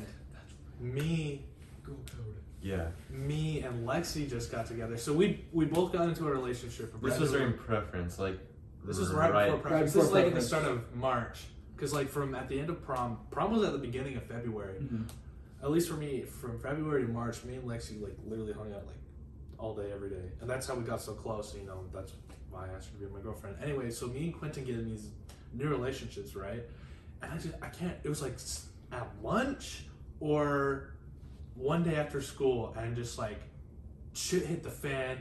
me Yeah. and Lexi just got together. So we both got into a relationship. This was during preference. Like This was right before prom. Right This before is like in the preference. start of March. Because like from at the end of prom was at the beginning of February. At least for me, from February to March, me and Lexi like literally hung out like all day, every day. And that's how we got so close, you know, that's why I asked her to be my girlfriend. Anyway, so me and Quentin get in these new relationships, right? And I can't, it was like at lunch or one day after school, and just like shit hit the fan.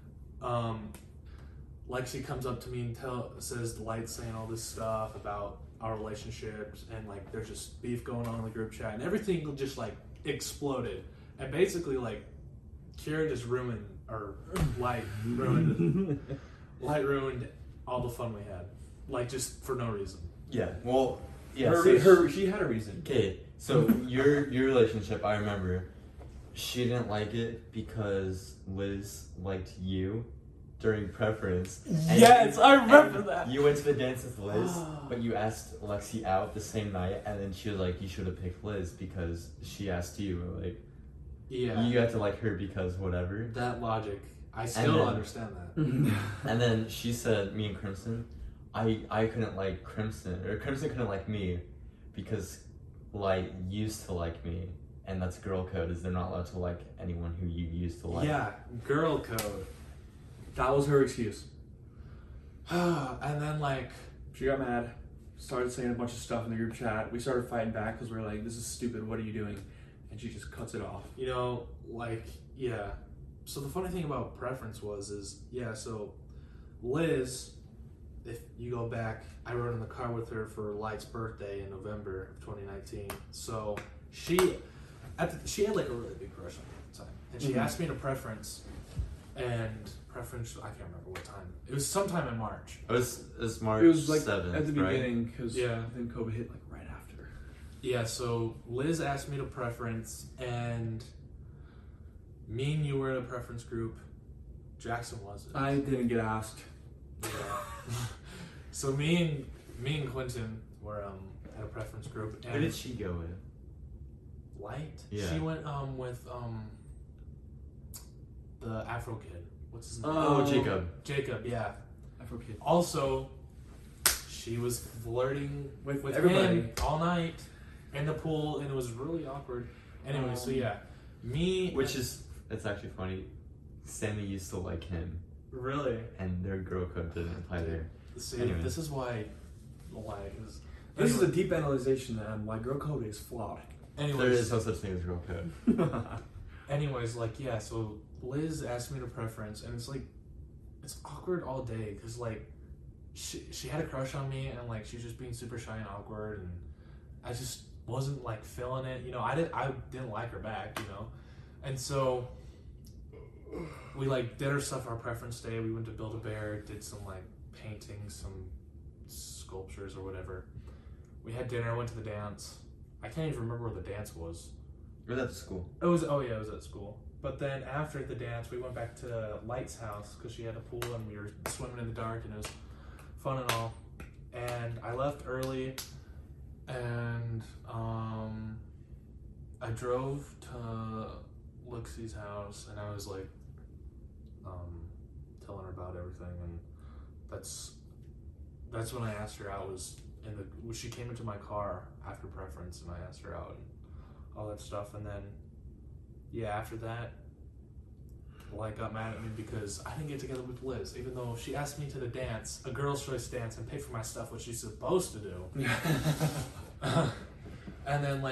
Lexi comes up to me and says the Light's saying all this stuff about our relationships, and like there's just beef going on in the group chat, and everything just like exploded. And basically like Kira just ruined, or Light ruined all the fun we had, like just for no reason. Yeah. Well. Yeah. She had a reason. Okay. So your relationship, I remember, she didn't like it because Liz liked you during preference. And Yes, I remember and that. You went to the dance with Liz, but you asked Lexi out the same night, and then she was like, "You should have picked Liz because she asked you." Like, Yeah, you had to like her because whatever. that logic, I And still then- don't understand that. And then she said, me and Crimson, I couldn't like Crimson, or Crimson couldn't like me because Light used to like me, and that's girl code, is they're not allowed to like anyone who you used to like. Yeah, girl code. That was her excuse. And then like, She got mad, started saying a bunch of stuff in the group chat. We started fighting back because we were like, "This is stupid. What are you doing?" And she just cuts it off. you know, like, yeah. So the funny thing about preference so Liz, if you go back, I rode in the car with her for Light's birthday in November of 2019. So she had like a really big crush on me at the time, and she asked me to preference, and preference, I can't remember what time. It was sometime in March. It was March It was like 7th, at the right? beginning because Yeah. then COVID hit like right after. Yeah, so Liz asked me to preference, and me and you were in a preference group. Jackson wasn't. I didn't get asked. Yeah. So me and Quentin were at a preference group. And Who did she go with? Light? Yeah. She went with the Afro kid. What's his name? Oh, Jacob. Jacob, yeah. Afro kid. Also, she was flirting With with everybody. him all night in the pool, and it was really awkward. Anyway, so yeah, It's actually funny. Sammy used to like him, really. and their girl code didn't apply there. See, Anyway. this is why, like, This is a deep analyzation on why girl code is flawed. anyways, There is no such thing as girl code. anyways, like, yeah. So Liz asked me to preference, and it's like, it's awkward all day because like, she had a crush on me, and like, she was just being super shy and awkward, and I just wasn't like feeling it. You know, I didn't like her back. You know, and so we like did our stuff our preference day. We went to Build-A-Bear, did some like painting, some sculptures or whatever. We had dinner, went to the dance. I can't even remember where the dance was. We're at the school. It was at school. But then after the dance, we went back to Light's house because she had a pool and we were swimming in the dark and it was fun and all. And I left early, and I drove to Lixi's house, and I was like telling her about everything, and that's when I asked her out. When she came into my car after preference, and I asked her out and all that stuff. And then after that, Light got mad at me because I didn't get together with Liz, even though she asked me to the dance, a girl's choice dance, and pay for my stuff, which she's supposed to do. And then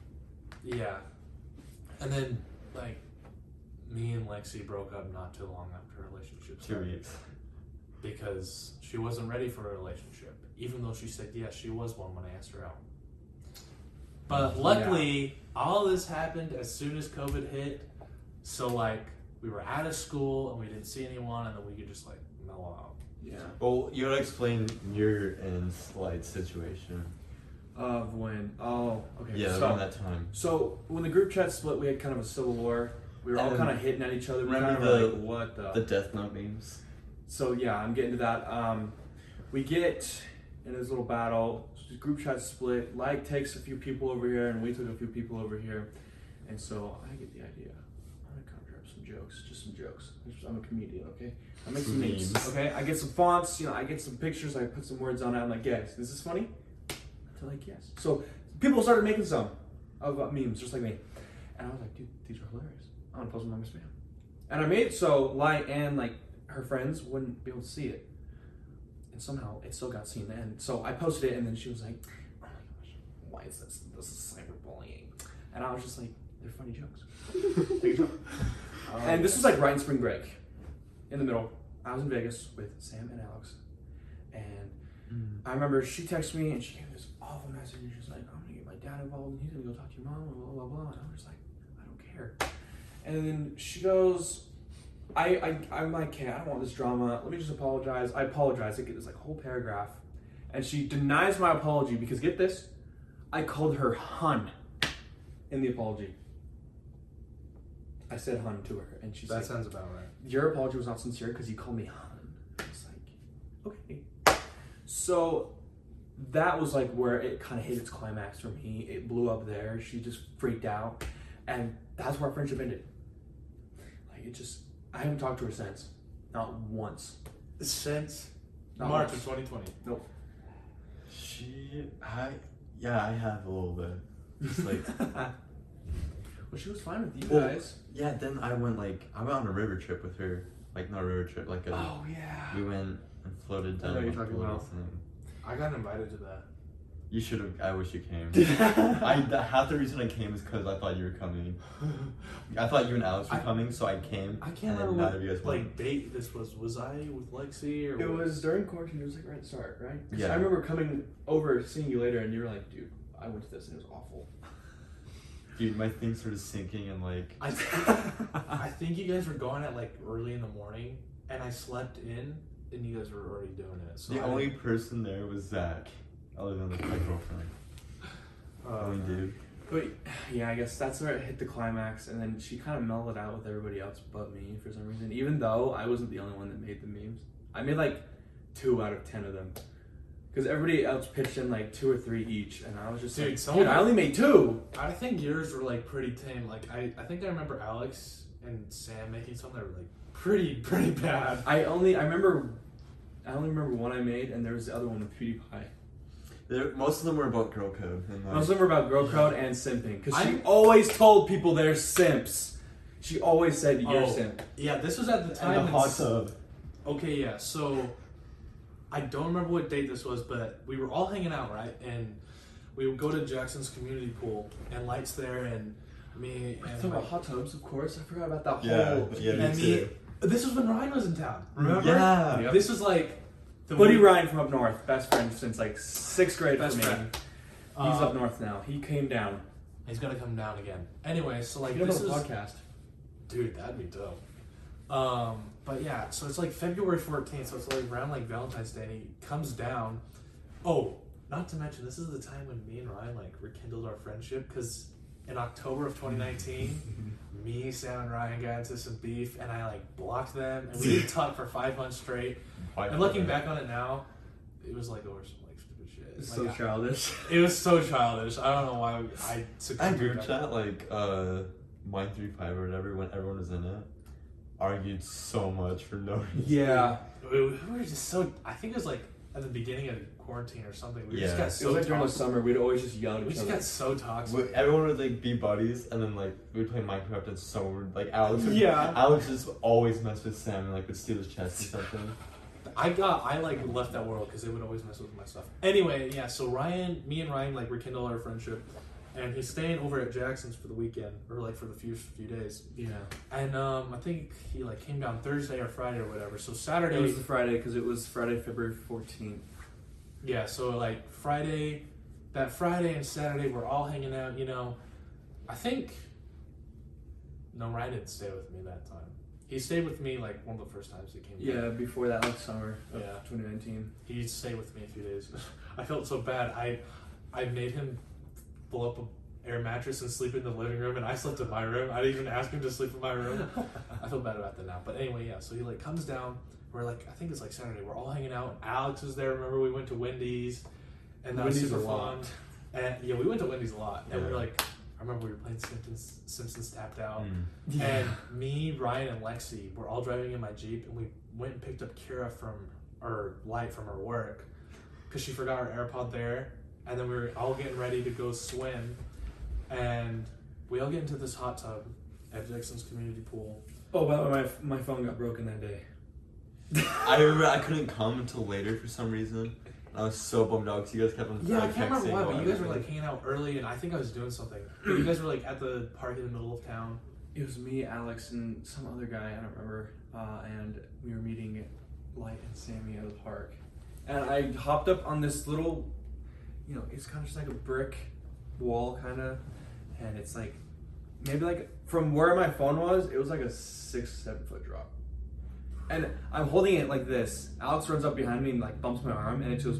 and then me and Lexi broke up not too long after our relationship 2 started. weeks. Because she wasn't ready for a relationship, even though she said yes, she was one when I asked her out. But luckily, all this happened as soon as COVID hit, so we were out of school and we didn't see anyone, and then we could just mellow out. Yeah. Well, you gotta explain your and Light's situation. Of when? Oh, okay. Yeah, around that time. So when the group chat split, we had kind of a civil war. We were all kind of hitting at each other. We were remember kind of the- what the? The Death Note memes. So yeah, I'm getting to that. We get in this little battle. The group chat split. Light takes a few people over here, and we took a few people over here. And so I get the idea. I'm gonna conjure up some jokes, just some jokes. I'm a comedian, okay? I make some Memes. memes, okay? I get some fonts, I get some pictures, I put some words on it. I'm like, guys, is this funny? They're like, yes. So people started making some of memes, just like me. And I was like, dude, these are hilarious. I'm gonna post them on my spam. And I made it so Light and like her friends wouldn't be able to see it. And somehow it still got seen. And so I posted it, and then she was like, oh my gosh, why is this? This is cyberbullying. And I was just like, they're funny jokes. Take a joke. And this was like right in spring break, in the middle. I was in Vegas with Sam and Alex, and I remember she texted me and she gave me this awful message. And she was like, I'm gonna get my dad involved, and he's gonna go talk to your mom, blah blah blah. And I was like, I don't care. And then she goes, I'm like, okay, I don't want this drama. Let me just apologize. I apologize. I get this like whole paragraph, and she denies my apology because get this, I called her hun in the apology. I said hun to her, and she's That like, sounds about right. your apology was not sincere because you called me hun. I was like, okay. So that was like where it kind of hit its climax for me. It blew up there. She just freaked out, and that's where our friendship ended. Like I haven't talked to her since, not once. Since Not March once. of 2020. Nope. I have a little bit. Just like, Well, she was fine with you Well, guys. yeah. Then I went on a river trip with her. Like not a river trip, like a. Oh yeah. We went and floated I know down you're like, talking the little about. thing. I got invited to that. You should have. I wish you came. Half the reason I came is because I thought you were coming. I thought you and Alex were coming, so I came. I can't and then remember neither of you what guys went. date this was. Was I with Lexi or? It what? was during quarantine. It was like right at the start, right? 'Cause Yeah. I remember coming over, seeing you later, and you were like, "Dude, I went to this and it was awful." Dude, my thing started sinking and like. I think you guys were going at like early in the morning, and I slept in, and you guys were already doing it. So The only person there was Zach, other than my girlfriend. Only dude. But yeah, I guess that's where it hit the climax, and then she kind of mellowed out with everybody else but me for some reason. Even though I wasn't the only one that made the memes, I made like 2 out of 10 of them, because everybody else pitched in like 2 or 3 each, and I was just Dude, like, someone- dude, I only made 2. I think yours were like pretty tame. Like I think I remember Alex and Sam making some that were like pretty bad. I only remember one I made, and there was the other one with PewDiePie. Most of them were about girl code. And like, Most of them were about girl code and simping, because she I'm- always told people they're simps. She always said you're Oh, simp. Yeah, this was at the time. and the hot that's- tub. Okay, yeah. So I don't remember what date this was, but we were all hanging out, right? And we would go to Jackson's community pool, and Light's there, and me I and thought about like, hot tubs, of course. I forgot about that Yeah, whole. yeah, me and too. This was when Ryan was in town. Remember? Yeah. Yep. This was like the Buddy week- Ryan from up north, best friend since like 6th grade Best for me. friend. He's up north now. He came down. He's gonna come down again. Anyway, so like He did this a is podcast. dude, that'd be dope. But yeah, so it's like February 14th, so it's like around like Valentine's Day, and he comes down. Oh, not to mention, this is the time when me and Ryan like rekindled our friendship, because in October of 2019, me, Sam, and Ryan got into some beef, and I like blocked them, and we didn't talk for 5 months straight. And looking back on it now, it was like over some like stupid shit. It's Like, so childish. it was so childish. I don't know why I I succumbed to group that. chat like Mine35 or whatever when everyone was in it. Argued so much for no reason. Yeah. We were just so. I think it was like at the beginning of quarantine or something. We just Yeah. got It so was like during the toxic. summer, we'd always just yell at We each just other. got so toxic. Everyone would like be buddies, and then like we'd play Minecraft and so weird. Like Alex, Yeah. Alex just always messed with Sam and like would steal his chest or something. I like left that world because they would always mess with my stuff. Anyway, yeah. So me and Ryan like rekindle our friendship, and he's staying over at Jackson's for the weekend or like for the few days. Yeah. And I think he like came down Thursday or Friday or whatever. So It Saturday. was the Friday, because it was Friday, February 14th. Yeah, so like that Friday and Saturday we're all hanging out, I think Ryan didn't stay with me that time. He stayed with me like one of the first times he came Yeah, down. before that, like summer of Yeah. 2019. He stayed with me a few days. I felt so bad. I made him pull up a air mattress and sleep in the living room, and I slept in my room. I didn't even ask him to sleep in my room. I feel bad about that now. But anyway, yeah, so he like comes down. We're like, I think it's like Saturday. We're all hanging out. Alex was there. Remember, we went to Wendy's, and that was Wendy's super a lot. fun. And yeah, we went to Wendy's a lot. And we Yeah. were like, I remember we were playing Simpsons Tapped Out. Mm. And me, Ryan, and Lexi were all driving in my Jeep, and we went and picked up Kira Light from her work because she forgot her AirPod there. And then we were all getting ready to go swim, and we all get into this hot tub at Jackson's community pool. Oh, by the way, my phone got broken that day. I remember I couldn't come until later for some reason. I was so bummed out because you guys kept on. Yeah, I can't remember texting why, while but I you guys was were like there. hanging out early, and I think I was doing something. You guys were like at the park in the middle of town. It was me, Alex, and some other guy, I don't remember, and we were meeting Light and Sammy at the park. And I hopped up on this little, it's kind of just like a brick wall, kind of, and it's like, maybe like, from where my phone was, it was like a 6-7 foot drop. And I'm holding it like this. Alex runs up behind me and like bumps my arm, and it just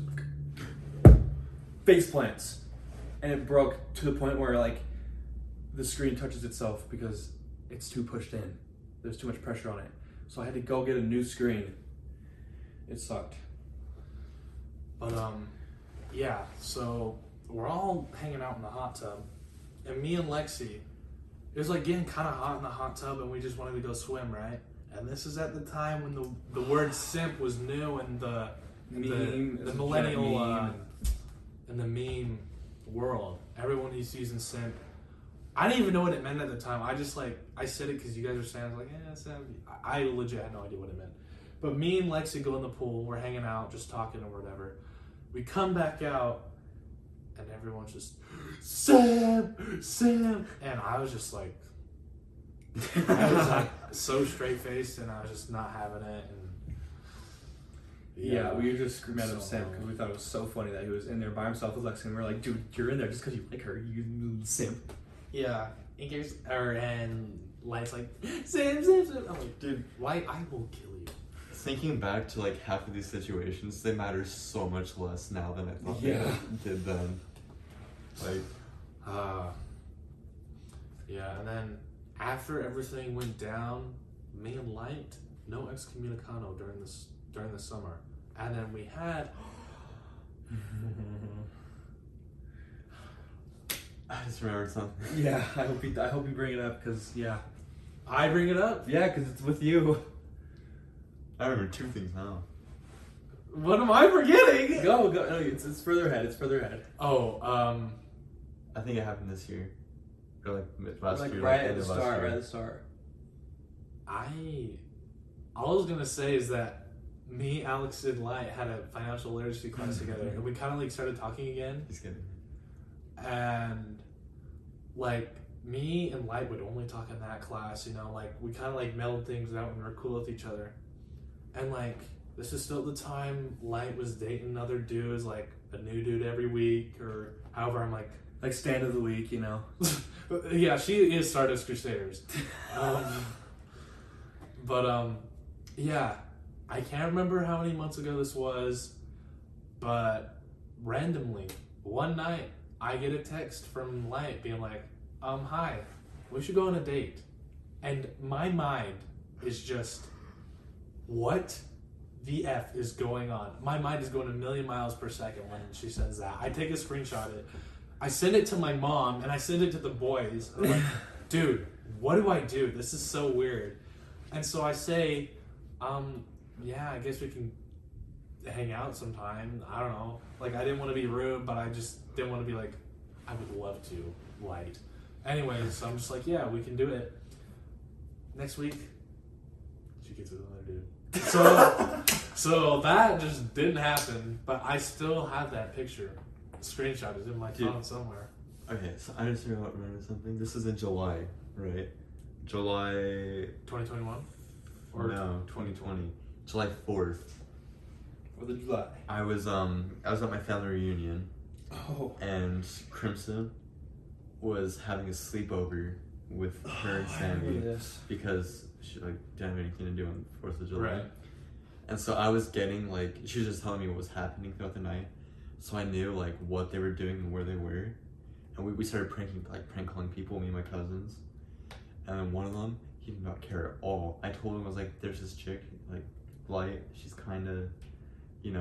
face plants. And it broke to the point where like the screen touches itself because it's too pushed in. There's too much pressure on it. So I had to go get a new screen. It sucked. But yeah, so we're all hanging out in the hot tub, and me and Lexi, it was like getting kind of hot in the hot tub, and we just wanted to go swim, right? And this is at the time when the word simp was new, and the millennial in the meme world, everyone who sees in simp. I didn't even know what it meant at the time. I just I said it because you guys were saying, I was like, yeah, simp. I legit had no idea what it meant. But me and Lexi go in the pool, we're hanging out, just talking or whatever. We come back out, and everyone's just, Sam! And I was just like, I was like so straight-faced, and I was just not having it. And Yeah, we were just screaming at him So simp because we thought it was so funny that he was in there by himself with Lexi, and we were like, dude, you're in there just because you like her, you little simp. yeah, and Light's like, Sam. I'm like, Dude, Light, I will kill you. thinking back to like half of these situations, they matter so much less now than I thought Yeah. they did then. Like, Yeah, and then after everything went down, me and Light, no excommunicado during the summer. And then we had I just remembered something. Yeah, I hope you bring it up because I bring it up. yeah, because it's with you. I remember two things now. What am I forgetting? Go. No, it's further ahead. It's further ahead. Oh, I think it happened this year. Or like last Like year. right like at end the of last start. year. Right at the start. all I was gonna say is that me, Alex, and Light had a financial literacy class together, and we kind of like started talking again. He's kidding. And like me and Light would only talk in that class, like we kind of like melded things out and we're cool with each other. And like this is still the time Light was dating other dudes, like a new dude every week or however. I'm like stand of the week, yeah, she is Stardust Crusaders. Yeah, I can't remember how many months ago this was, but randomly one night I get a text from Light being like, hi, we should go on a date. And my mind is just, what the F is going on? My mind is going a million miles per second when she says that. I take a screenshot of it. I send it to my mom and I send it to the boys. I'm like, dude, what do I do? This is so weird. And so I say, yeah, I guess we can hang out sometime. I don't know. Like, I didn't want to be rude, but I just didn't want to be like, I would love to, Light. Anyways, so I'm just like, yeah, we can do it. Next week, she gets with another dude. So that just didn't happen, but I still have that picture. Screenshot is in my phone somewhere. Okay, so I just remember something. This is in July, right? July 2021? Or no, 2020. July 4th. 4th of July. I was at my family reunion. Oh. And Crimson was having a sleepover with her and I remember Sandy this. because she didn't have anything to do on the 4th of July. Right. And so I was getting she was just telling me what was happening throughout the night. So I knew what they were doing and where they were. And we started prank calling people, me and my cousins. And then one of them, he did not care at all. I told him, I was like, there's this chick, Light, she's kind of,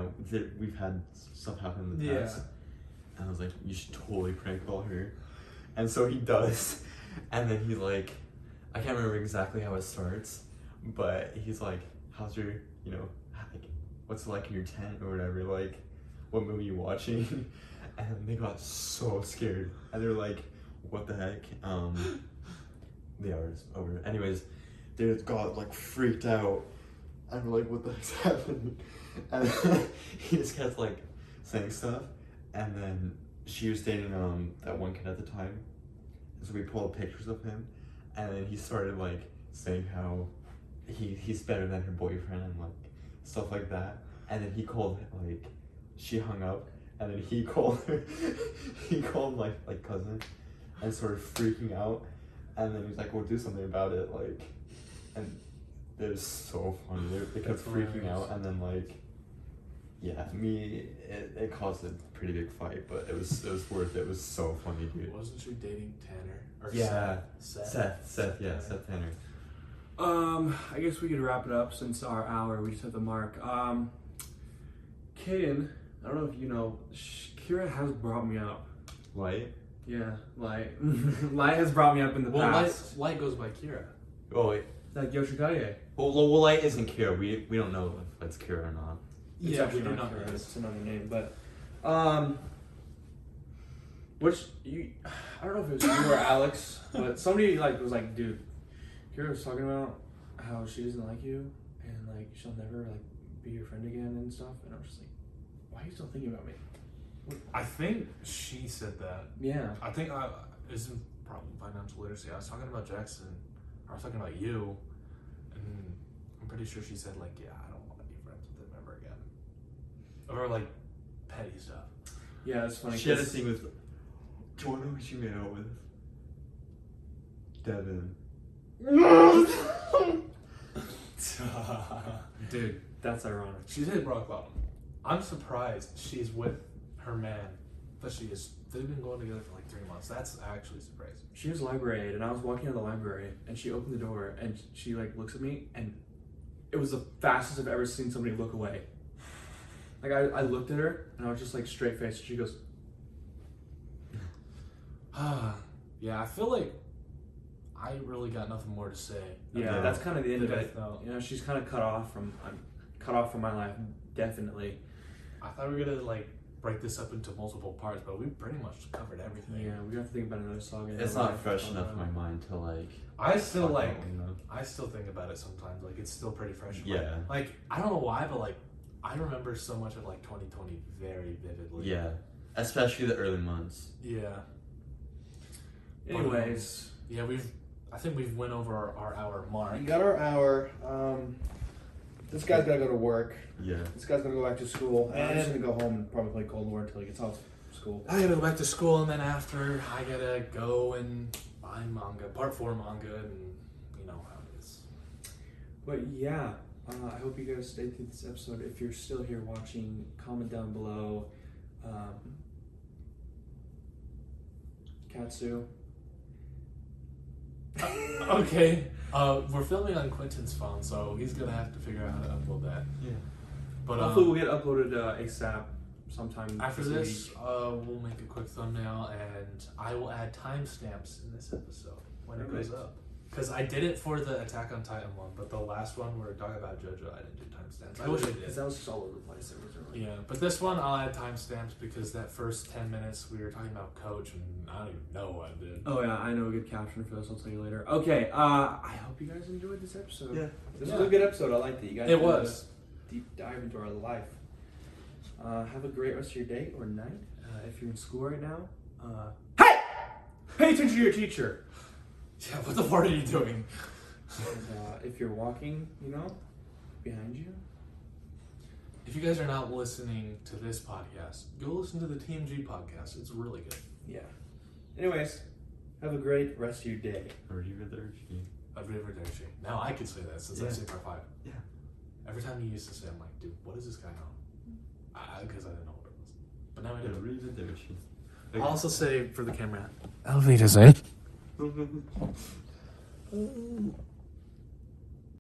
we've had stuff happen in the past. And I was like, you should totally prank call her. And so he does, and then he's like, I can't remember exactly how it starts, but he's like, how's your, like, what's it like in your tent or whatever, like, what movie you watching? And they got so scared, and they're like, what the heck? The hour's over. Anyways, they just got like freaked out, and we're like, what the heck's happening? And then he just kept like saying stuff, and then she was dating that one kid at the time, so we pulled pictures of him, and then he started like saying how he's better than her boyfriend and like stuff like that, and then he called, like, she hung up, and then he called her, he called like cousin, and started freaking out, and then he's like, well, do something about it, like, and it was so funny. They kept freaking out, and then like, yeah, it caused a pretty big fight, but it was worth it. It was so funny, dude. Wasn't she dating Tanner? Or Yeah, Seth, yeah, Seth Tanner. I guess we could wrap it up since our hour. We just hit the mark. Kaden, I don't know if you know, Kira has brought me up. Light? Yeah, Light. Light has brought me up in the past. Light goes by Kira. Oh wait. Like Yoshikaye. Well, Light isn't Kira. We don't know if that's Kira or not. It's Yeah, actually we do not not Kira. know. It's another name, but which you, I don't know if it was you or Alex, but somebody like was like, dude, Kira was talking about how she doesn't like you and like she'll never like be your friend again and stuff, and I was just like, why are you still thinking about me? I think she said that. Yeah. I think isn't probably financial literacy. I was talking about Jackson. I was talking about you, and I'm pretty sure she said like, yeah, I don't want to be friends with him ever again, or like petty stuff. Yeah, it's funny. She had a thing with. Do you want to know who she made out with? Devin. Dude, That's ironic. she's hit rock bottom. I'm surprised she's with her man, but they've been going together for like 3 months. That's actually surprising. She was library aide, and I was walking out of the library, and she opened the door, and she like looks at me, and it was the fastest I've ever seen somebody look away. Like I looked at her, and I was just like straight faced. She goes, Yeah, I feel like I really got nothing more to say. "Yeah, that's kind of the end of Did I it." know? You know, she's kind of cut off from my life, definitely. I thought we were gonna like break this up into multiple parts, but we pretty much covered everything. Yeah, we have to think about another song. in It's our not life. fresh enough in my mind to like. I still talk like. about, you know? I still think about it sometimes. Like it's still pretty fresh. in my- Yeah. Like I don't know why, but like I remember so much of like 2020 very vividly. Yeah, especially the early months. Yeah. Anyways, Yeah. I think we've went over our hour mark. we got our hour. This guy's gotta go to work. Yeah. This guy's gonna go back to school. And I'm just And- gonna go home and probably play Cold War until he gets off school. I gotta go back to school, and then after I gotta go and buy manga, part 4 manga, and you know how it is. But yeah, I hope you guys stayed through this episode. If you're still here watching, comment down below. Katsu. Okay. We're filming on Quentin's phone, so he's gonna have to figure out how to upload that. Yeah. But Hopefully we'll get uploaded ASAP sometime after this this, week. we'll make a quick thumbnail, and I will add timestamps in this episode when it goes Perfect. up. Because I did it for the Attack on Titan one, but the last one where we're talking about JoJo, I didn't do timestamps. I wish I did. Because that was just all over the place. It wasn't really. Yeah, but this one I'll add timestamps because that first 10 minutes we were talking about Coach, and I don't even know what I did. Oh yeah, I know a good caption for this. I'll tell you later. Okay, I hope you guys enjoyed this episode. Yeah. This Yeah. was a good episode. I liked it. You guys It did was. a deep dive into our life. Have a great rest of your day or night. If you're in school right now, hey, pay attention to your teacher. Yeah, what the fuck are you doing? And if you're walking, behind you. If you guys are not listening to this podcast, go listen to the TMG podcast. It's really good. Yeah. Anyways, have a great rest of your day. Arrivederci. Arrivederci. Now I can say that since I Yeah. say part 5. Yeah. Every time you used to say, I'm like, dude, what is this guy on? Because I didn't know what it was. But now I do. Arrivederci. I'll also say for the camera, Auf Wiedersehen.